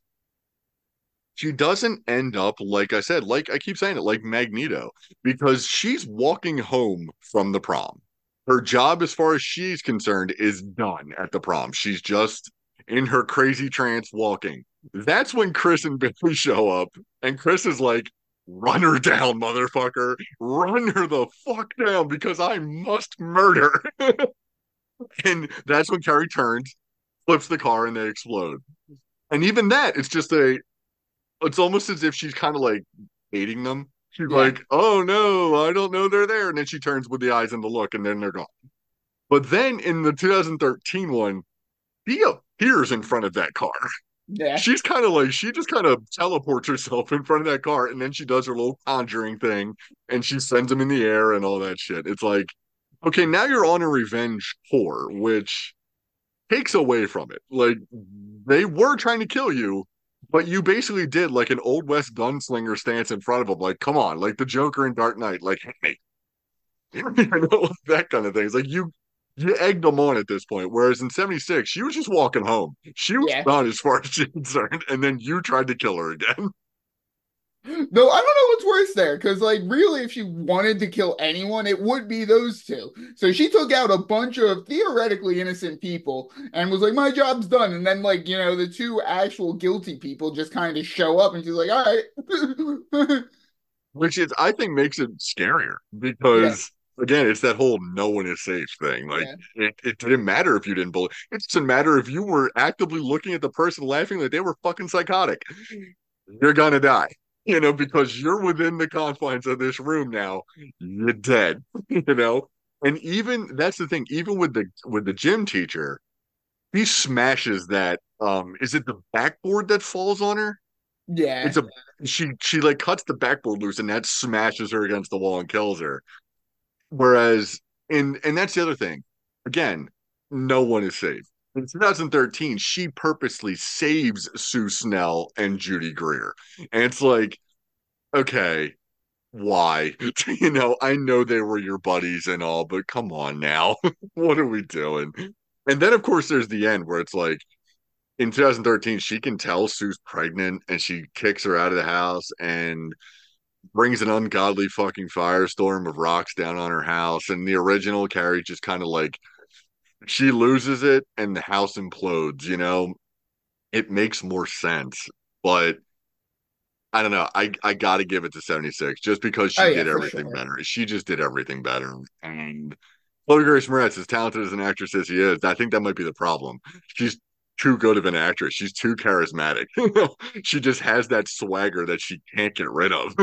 She doesn't end up like I said, like I keep saying it, like Magneto, because she's walking home from the prom. Her job, as far as she's concerned, is done at the prom. She's just in her crazy trance walking. That's when Chris and Billy show up, and Chris is like, run her down, motherfucker. Run her the fuck down because I must murder. And that's when Carrie turns, flips the car, and they explode. And even that, it's just a it's almost as if she's kind of like hating them. She's Yeah. like, "Oh no, I don't know they're there," and then she turns with the eyes and the look, and then they're gone. But then in the twenty thirteen one, he appears in front of that car. Yeah. She's kind of like she just kind of teleports herself in front of that car, and then she does her little conjuring thing, and she sends him in the air and all that shit. It's like, okay, now you're on a revenge tour, which takes away from it. Like they were trying to kill you, but you basically did like an old west gunslinger stance in front of them. Like, come on, like the Joker in Dark Knight, like hit me, you know, that kind of thing. It's like you you egged them on at this point. Whereas in seventy-six, she was just walking home. She was Yeah. done as far as she's concerned, and then you tried to kill her again. Though I don't know what's worse there, because like really, if she wanted to kill anyone, it would be those two. So she took out a bunch of theoretically innocent people and was like, "My job's done." And then like you know, the two actual guilty people just kind of show up, and she's like, "All right." Which is I think makes it scarier Yeah, because again, it's that whole no one is safe thing. Like yeah. it, it didn't matter if you didn't bully. It doesn't matter if you were actively looking at the person laughing like they were fucking psychotic. You're gonna die. You know, because you're within the confines of this room now. You're dead. You know? And even that's the thing, even with the with the gym teacher, he smashes that um is it the backboard that falls on her? Yeah. It's a she she like cuts the backboard loose and that smashes her against the wall and kills her. Whereas in and that's the other thing. Again, no one is safe. In twenty thirteen, she purposely saves Sue Snell and Judy Greer. And it's like, okay, why? You know, I know they were your buddies and all, but come on now. What are we doing? And then of course there's the end where it's like in twenty thirteen, she can tell Sue's pregnant and she kicks her out of the house and brings an ungodly fucking firestorm of rocks down on her house. And the original Carrie just kind of like she loses it and the house implodes, you know? It makes more sense. But I don't know. I, I got to give it to seventy-six just because Oh she yeah, did for everything sure. better. She just did everything better. And Chloe Grace Moretz, as talented as an actress as she is, I think that might be the problem. She's too good of an actress. She's too charismatic. She just has that swagger that she can't get rid of.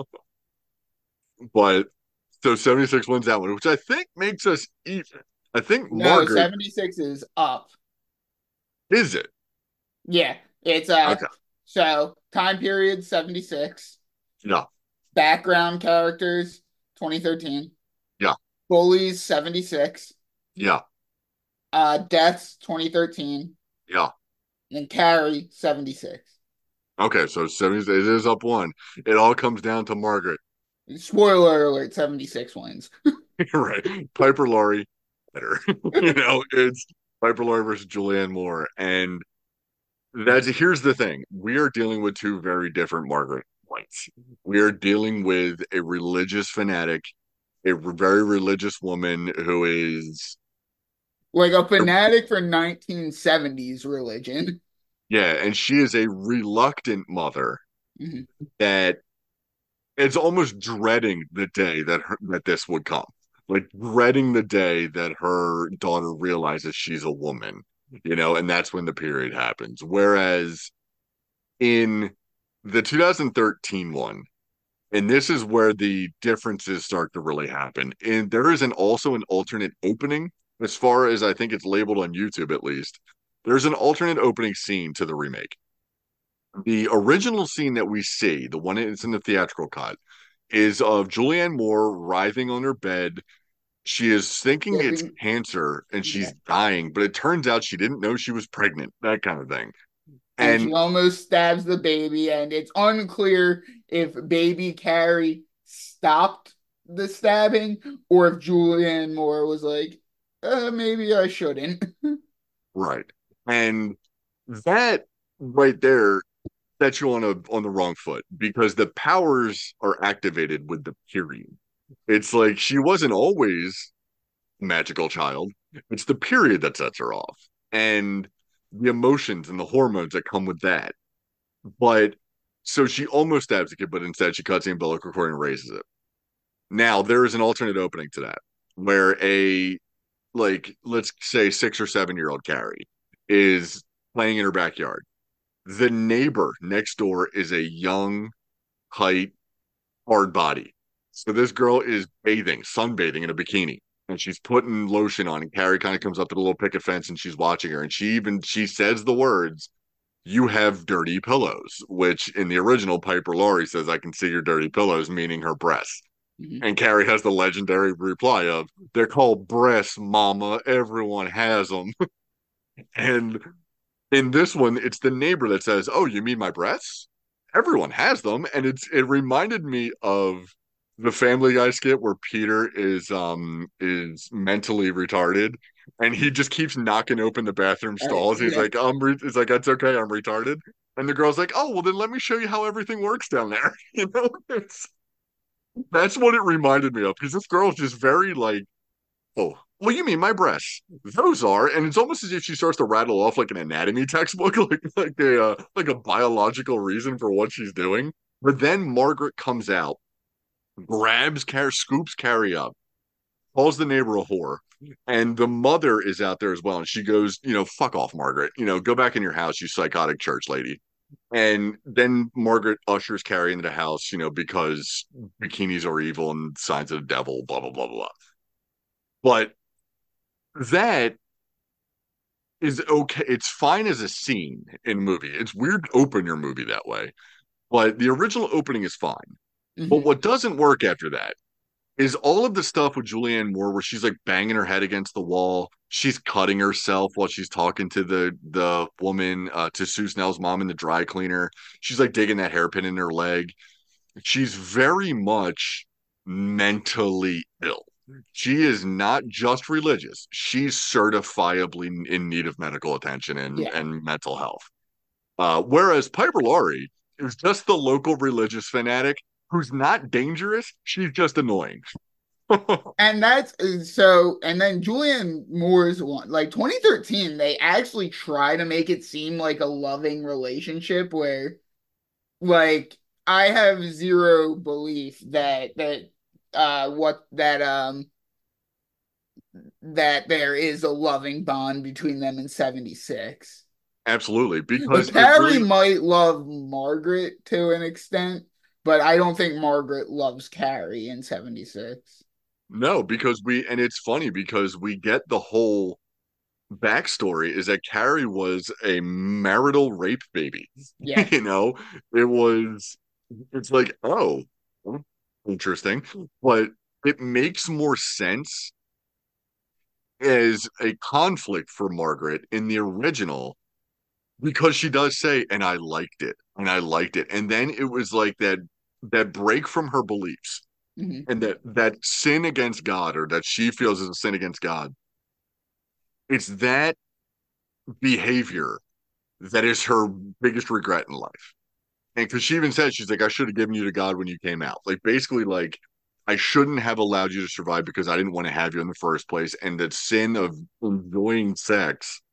But so seventy-six wins that one, which I think makes us even. I think No, Margaret seventy-six is up. is it. Yeah, it's uh Okay. so time period seventy-six, Yeah. background characters twenty thirteen, Yeah. bullies seventy-six, Yeah. Uh, Deaths twenty thirteen, Yeah. and Carrie seventy-six. Okay, so seventy, it is up one. It all comes down to Margaret. Spoiler alert, seventy-six wins. Right. Piper Laurie, better. You know, it's Piper Laurie versus Julianne Moore. And that's here's the thing. We are dealing with two very different Margaret Whites. We are dealing with a religious fanatic, a very religious woman who is, Like a fanatic for nineteen seventies religion. yeah, and she is a reluctant mother Mhm. that is almost dreading the day that her, that this would come. Like dreading the day that her daughter realizes she's a woman, you know, and that's when the period happens. Whereas in the two thousand thirteen one, and this is where the differences start to really happen. And there is an also an alternate opening, as far as I think it's labeled on YouTube at least. There's an alternate opening scene to the remake. The original scene that we see, the one that's in the theatrical cut, is of Julianne Moore writhing on her bed. She is thinking Yeah, it's we- cancer and yeah. she's dying, but it turns out she didn't know she was pregnant, that kind of thing. And And she almost stabs the baby, and it's unclear if baby Carrie stopped the stabbing or if Julianne Moore was like, uh, maybe I shouldn't. right. And that right there sets you on a on the wrong foot because the powers are activated with the period. It's like she wasn't always a magical child. It's the period that sets her off. And the emotions and the hormones that come with that. But so she almost stabs the kid, but instead she cuts the umbilical cord and raises it. Now there is an alternate opening to that where a like let's say six or seven year old Carrie is playing in her backyard. The neighbor next door is a young, height, hard body. So this girl is bathing, sunbathing in a bikini, and she's putting lotion on. And Carrie kind of comes up to the little picket fence and she's watching her. And she even she says the words, "You have dirty pillows," which in the original Piper Laurie says, "I can see your dirty pillows," meaning her breasts. Mhm. And Carrie has the legendary reply of, "They're called breasts, mama. Everyone has them." And in this one, it's the neighbor that says, "Oh, you mean my breasts? Everyone has them." And it's it reminded me of the Family Guy skit where Peter is um is mentally retarded and he just keeps knocking open the bathroom All right, stalls. He's yeah. like, "I'm re-, he's like, that's okay, I'm retarded." And the girl's like, "Oh, well then let me show you how everything works down there." You know, it's that's what it reminded me of because this girl's just very like, "Oh, well, you mean my breasts? Those are," and it's almost as if she starts to rattle off like an anatomy textbook, like like a uh, like a biological reason for what she's doing. But then Margaret comes out, grabs Car, scoops Carrie up, calls the neighbor a whore, and the mother is out there as well, and she goes, you know, "Fuck off, Margaret. You know, go back in your house, you psychotic church lady." And then Margaret ushers Carrie into the house, you know, because bikinis are evil and signs of the devil, blah blah blah blah. But that is okay. It's fine as a scene in a movie. It's weird to open your movie that way, but the original opening is fine. But Mhm. what doesn't work after that is all of the stuff with Julianne Moore where she's like banging her head against the wall. She's cutting herself while she's talking to the the woman, uh, to Sue Snell's mom in the dry cleaner. She's like digging that hairpin in her leg. She's very much mentally ill. She is not just religious. She's certifiably in need of medical attention and, Yeah. and mental health. Uh, whereas Piper Laurie is just the local religious fanatic who's not dangerous. She's just annoying. And that's uh, so, and then Julianne Moore's one, like twenty thirteen, they actually try to make it seem like a loving relationship where, like, I have zero belief that, that, uh, what, that, um, that there is a loving bond between them in seventy-six. Absolutely, Like, because it Carrie really might love Margaret to an extent, but I don't think Margaret loves Carrie in seventy-six. no, because we and it's funny because we get the whole backstory is that Carrie was a marital rape baby. Yeah. You know, it was, it's like, oh, interesting. But it makes more sense as a conflict for Margaret in the original because she does say, and I liked it, and I liked it. And then it was like that that break from her beliefs Hmm. and that that sin against God or that she feels is a sin against God. It's that behavior that is her biggest regret in life. And because she even said, she's like, I should have given you to God when you came out. Like, basically, like, I shouldn't have allowed you to survive because I didn't want to have you in the first place. And that sin of enjoying sex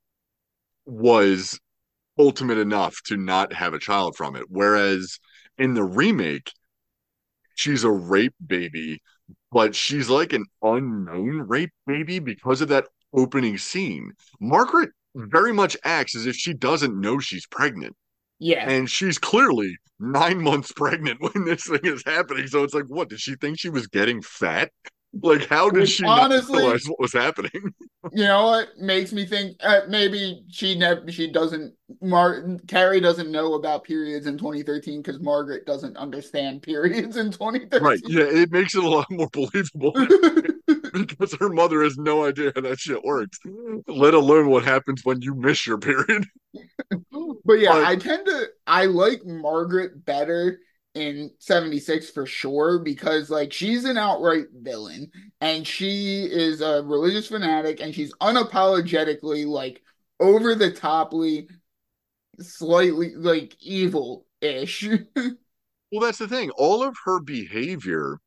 was ultimate enough to not have a child from it. Whereas in the remake, she's a rape baby, but she's like an unknown rape baby because of that opening scene. Margaret very much acts as if she doesn't know she's pregnant. Yeah. And she's clearly nine months pregnant when this thing is happening. So it's like, what? Did she think she was getting fat? Like, how did Which she not honestly, realize what was happening? you know what makes me think uh, maybe she never she doesn't Mar Carrie doesn't know about periods in twenty thirteen because Margaret doesn't understand periods in Right. twenty thirteen. Yeah, it makes it a lot more believable because her mother has no idea how that shit works, let alone what happens when you miss your period. But yeah, But I tend to I like Margaret better in seventy-six for sure because like she's an outright villain and she is a religious fanatic and she's unapologetically like over the toply slightly like evil-ish. well, that's the thing. All of her behavior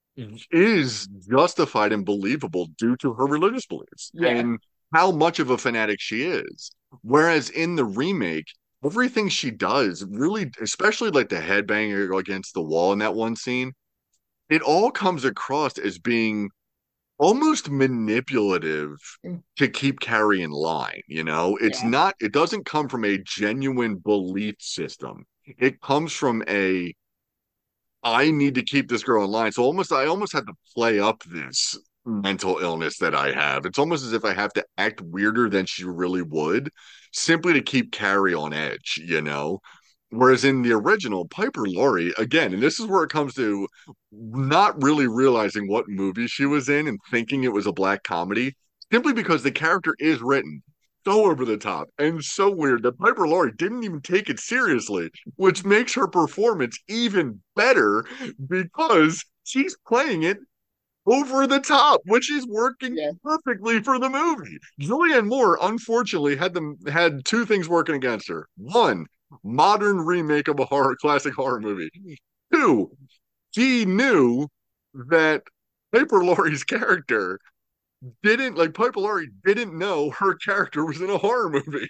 is justified and believable due to her religious beliefs Yeah, and how much of a fanatic she is. Whereas in the remake, everything she does really, especially like the headbanger against the wall in that one scene, it all comes across as being almost manipulative to keep Carrie in line. You know, it's yeah, not, it doesn't come from a genuine belief system. It comes from a I need to keep this girl in line. So almost I almost had to play up this mental illness that I have. It's almost as if I have to act weirder than she really would simply to keep Carrie on edge, you know? Whereas in the original, Piper Laurie, again, and this is where it comes to not really realizing what movie she was in and thinking it was a black comedy, simply because the character is written so over the top and so weird that Piper Laurie didn't even take it seriously, which makes her performance even better because she's playing it over the top, which is working yeah, perfectly for the movie. Julianne Moore, unfortunately, had them had two things working against her. One, modern remake of a horror classic horror movie. Two, she knew that Piper Laurie's character didn't like Piper Laurie didn't know her character was in a horror movie.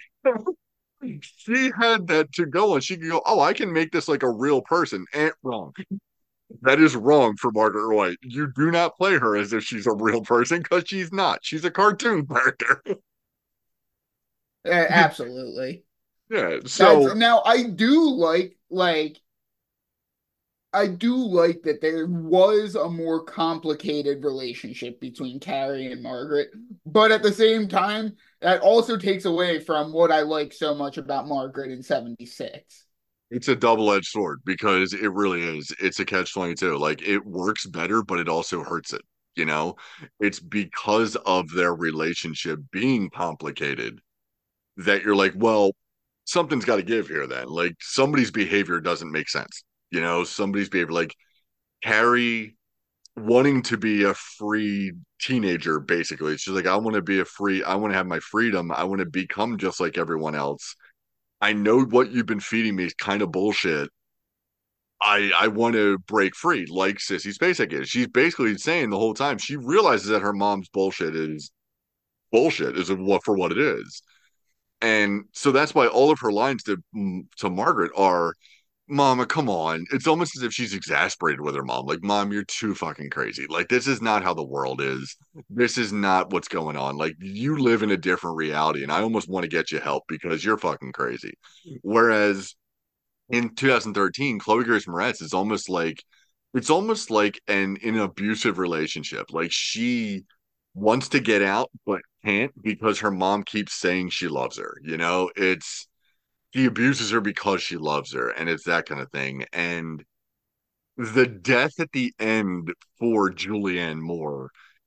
She had that to go on. She could go, oh, I can make this like a real person. And wrong. That is wrong for Margaret White. You do not play her as if she's a real person because she's not. She's a cartoon character. a- absolutely. Yeah. That's So now I do like like I do like that there was a more complicated relationship between Carrie and Margaret, but at the same time, that also takes away from what I like so much about Margaret in seventy-six. it's a double-edged sword because it really is. It's a catch twenty-two. Like it works better, but it also hurts it. You know, it's because of their relationship being complicated that you're like, well, something's got to give here then. Like somebody's behavior doesn't make sense. You know, somebody's behavior, like Carrie wanting to be a free teenager, basically. She's like, I want to be a free, I want to have my freedom. I want to become just like everyone else. I know what you've been feeding me is kind of bullshit. I I want to break free, like Sissy Spacek is. She's basically saying the whole time she realizes that her mom's bullshit is bullshit, is what for what it is. And so that's why all of her lines to to Margaret are, "Mama, come on." It's almost as if she's exasperated with her mom. Like, "Mom, you're too fucking crazy. Like, this is not how the world is. This is not what's going on. Like, you live in a different reality, and I almost want to get you help because you're fucking crazy." Whereas in twenty thirteen, Chloe Grace Moretz is almost like it's almost like an, an abusive relationship. Like she wants to get out but can't because her mom keeps saying she loves her. You know, it's he abuses her because she loves her, and it's that kind of thing. And the death at the end for Julianne Moore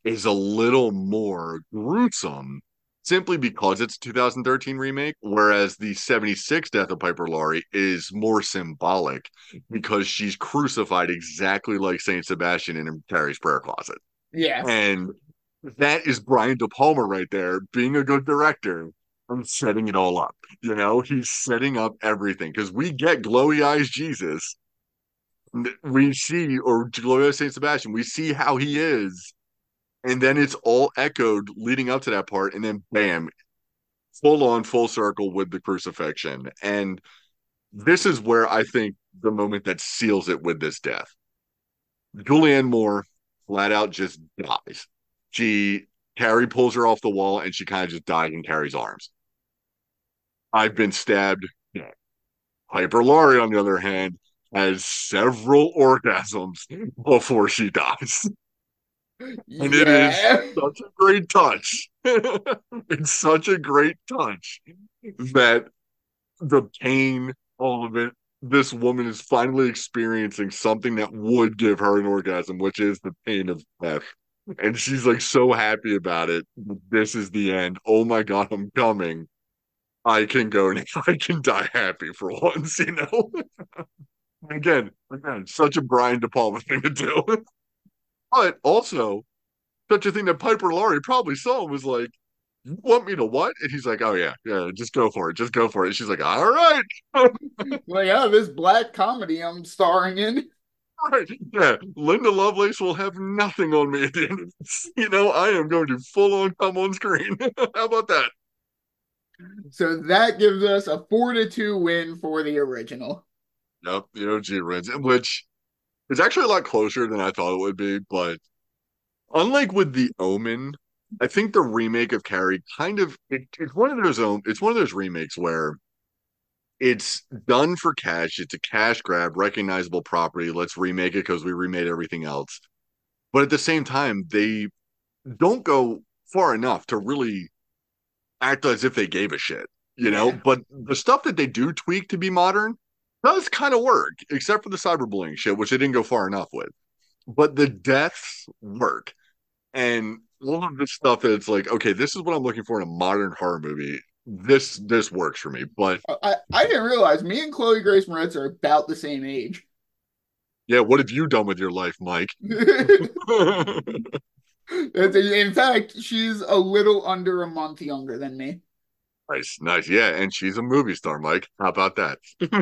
is a little more gruesome simply because it's a two thousand thirteen remake, whereas the seventy-six Death of Piper Laurie is more symbolic because she's crucified exactly like Saint Sebastian in Carrie's prayer closet. Yeah. And that is Brian De Palma right there, being a good director and setting it all up. You know, he's setting up everything because we get glowy eyes Jesus. We see, or glowy eyes Saint Sebastian, we see how he is. And then it's all echoed leading up to that part. And then bam, full on full circle with the crucifixion. And this is where I think the moment that seals it with this death. Julianne Moore flat out just dies. She Carrie pulls her off the wall and she kind of just died in Carrie's arms. I've been stabbed. Piper Laurie, on the other hand, has several orgasms before she dies. And it is Yeah. such a great touch. It's such a great touch that the pain, all of it, this woman is finally experiencing something that would give her an orgasm, which is the pain of death. And she's like so happy about it. This is the end. Oh my God, I'm coming. I can go now. I can die happy for once, you know? again, again, such a Brian De Palma thing to do. But also, such a thing that Piper Laurie probably saw and was like, you want me to what? And he's like, oh yeah, yeah, just go for it, just go for it. And she's like, all right, all Like, yeah, this black comedy I'm starring in. right, yeah. Linda Lovelace will have nothing on me at the end of this. You know, I am going to full on come on screen. How about that? So that gives us a four to two win for the original. Yep, the O G wins, which is actually a lot closer than I thought it would be. But unlike with The Omen, I think the remake of Carrie kind of it, it's one of those it's one of those remakes where it's done for cash. It's a cash grab, recognizable property. Let's remake it because we remade everything else. But at the same time, they don't go far enough to really act as if they gave a shit, you know? Yeah. But the stuff that they do tweak to be modern does kind of work, except for the cyberbullying shit, which they didn't go far enough with. But the deaths work. And all of this stuff that's like, okay, this is what I'm looking for in a modern horror movie. This this works for me. But I, I didn't realize me and Chloe Grace Moretz are about the same age. yeah, what have you done with your life, Mike? In fact, she's a little under a month younger than me. Nice, nice. Yeah, and she's a movie star, Mike. How about that?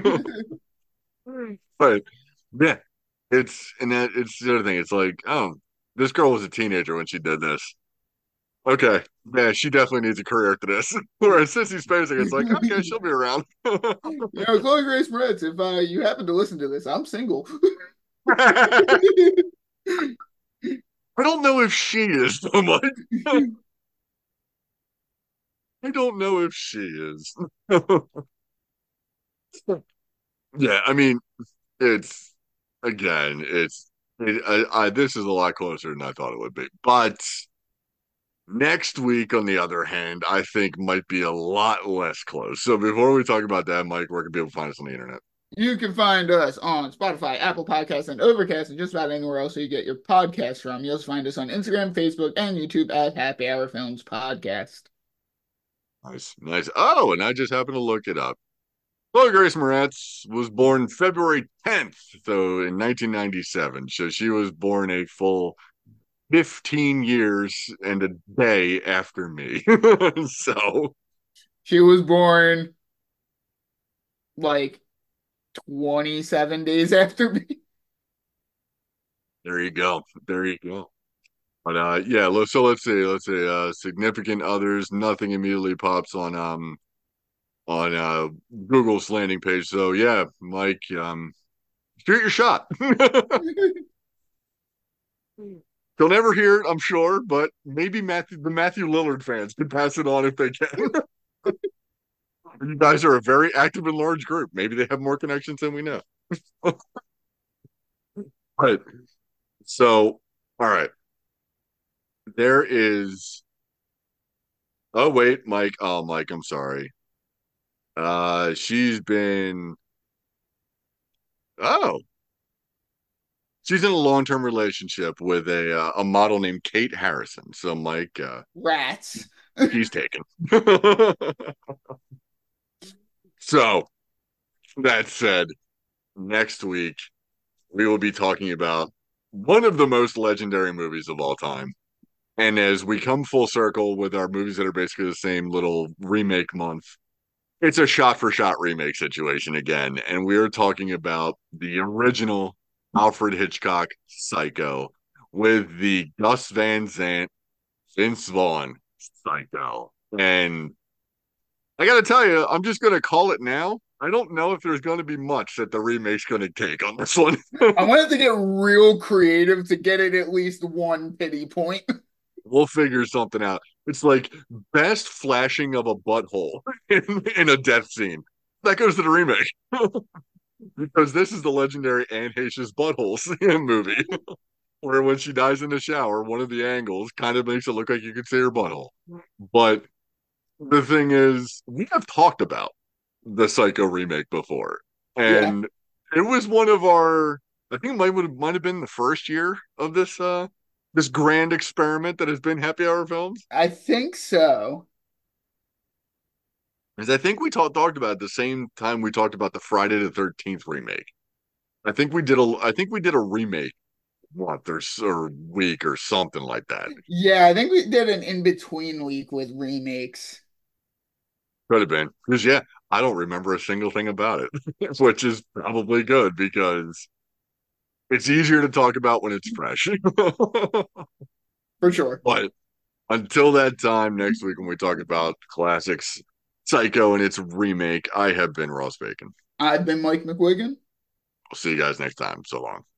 But yeah, it's and that it's the other thing. It's like, oh, this girl was a teenager when she did this. Okay, yeah, she definitely needs a career after this. Whereas Sissy Spacek, it's like, okay, she'll be around. You know, Chloe Grace Moretz, if uh, you happen to listen to this, I'm single. I don't know if she is so much. I don't know if she is. Yeah, I mean, it's again, it's it, I, I, this is a lot closer than I thought it would be. But next week, on the other hand, I think might be a lot less close. So before we talk about that, Mike, where can people find us on the internet? You can find us on Spotify, Apple Podcasts, and Overcast, and just about anywhere else you get your podcasts from. You'll also find us on Instagram, Facebook, and YouTube at Happy Hour Films Podcast. Nice, nice. Oh, and I just happened to look it up. Chloe Grace Moretz was born February tenth, so in nineteen ninety-seven. So she was born a full fifteen years and a day after me. So She was born like twenty-seven days after me. there you go. There you go. But uh yeah, let's so let's see, let's see. Uh significant others, nothing immediately pops on um on uh Google's landing page. So yeah, Mike, um shoot your shot. You'll never hear it, I'm sure, but maybe Matthew the Matthew Lillard fans can pass it on if they can. You guys are a very active and large group. Maybe they have more connections than we know. But so, all right. There is. Oh wait, Mike. Oh, Mike. I'm sorry. Uh, she's been. Oh, she's in a long-term relationship with a uh, a model named Kate Harrison. So Mike, uh, Rats. he's taken. So that said, next week we will be talking about one of the most legendary movies of all time. And as we come full circle with our movies that are basically the same little remake month, it's a shot for shot remake situation again. And we are talking about the original Alfred Hitchcock Psycho with the Gus Van Sant, Vince Vaughn Psycho. And I got to tell you, I'm just going to call it now. I don't know if there's going to be much that the remake's going to take on this one. I wanted to get real creative to get it at least one pity point. We'll figure something out. It's like best flashing of a butthole in, in a death scene. That goes to the remake. Because this is the legendary Anne Heche's buttholes movie, where when she dies in the shower, one of the angles kind of makes it look like you could see her butthole. But the thing is, we have talked about the Psycho remake before, Yeah, and it was one of our. I think it might would might have been the first year of this uh this grand experiment that has been Happy Hour Films. I think so. Because I think we talked talked about it at the same time we talked about the Friday the thirteenth remake. I think we did a I think we did a remake month or, or week or something like that. Yeah, I think we did an in-between week with remakes. Could have been. Because yeah, I don't remember a single thing about it, which is probably good because it's easier to talk about when it's fresh. For sure. But until that time, next week when we talk about classics, Psycho and its remake, I have been Ross Bacon. I've been Mike McWigan. We'll see you guys next time. So long.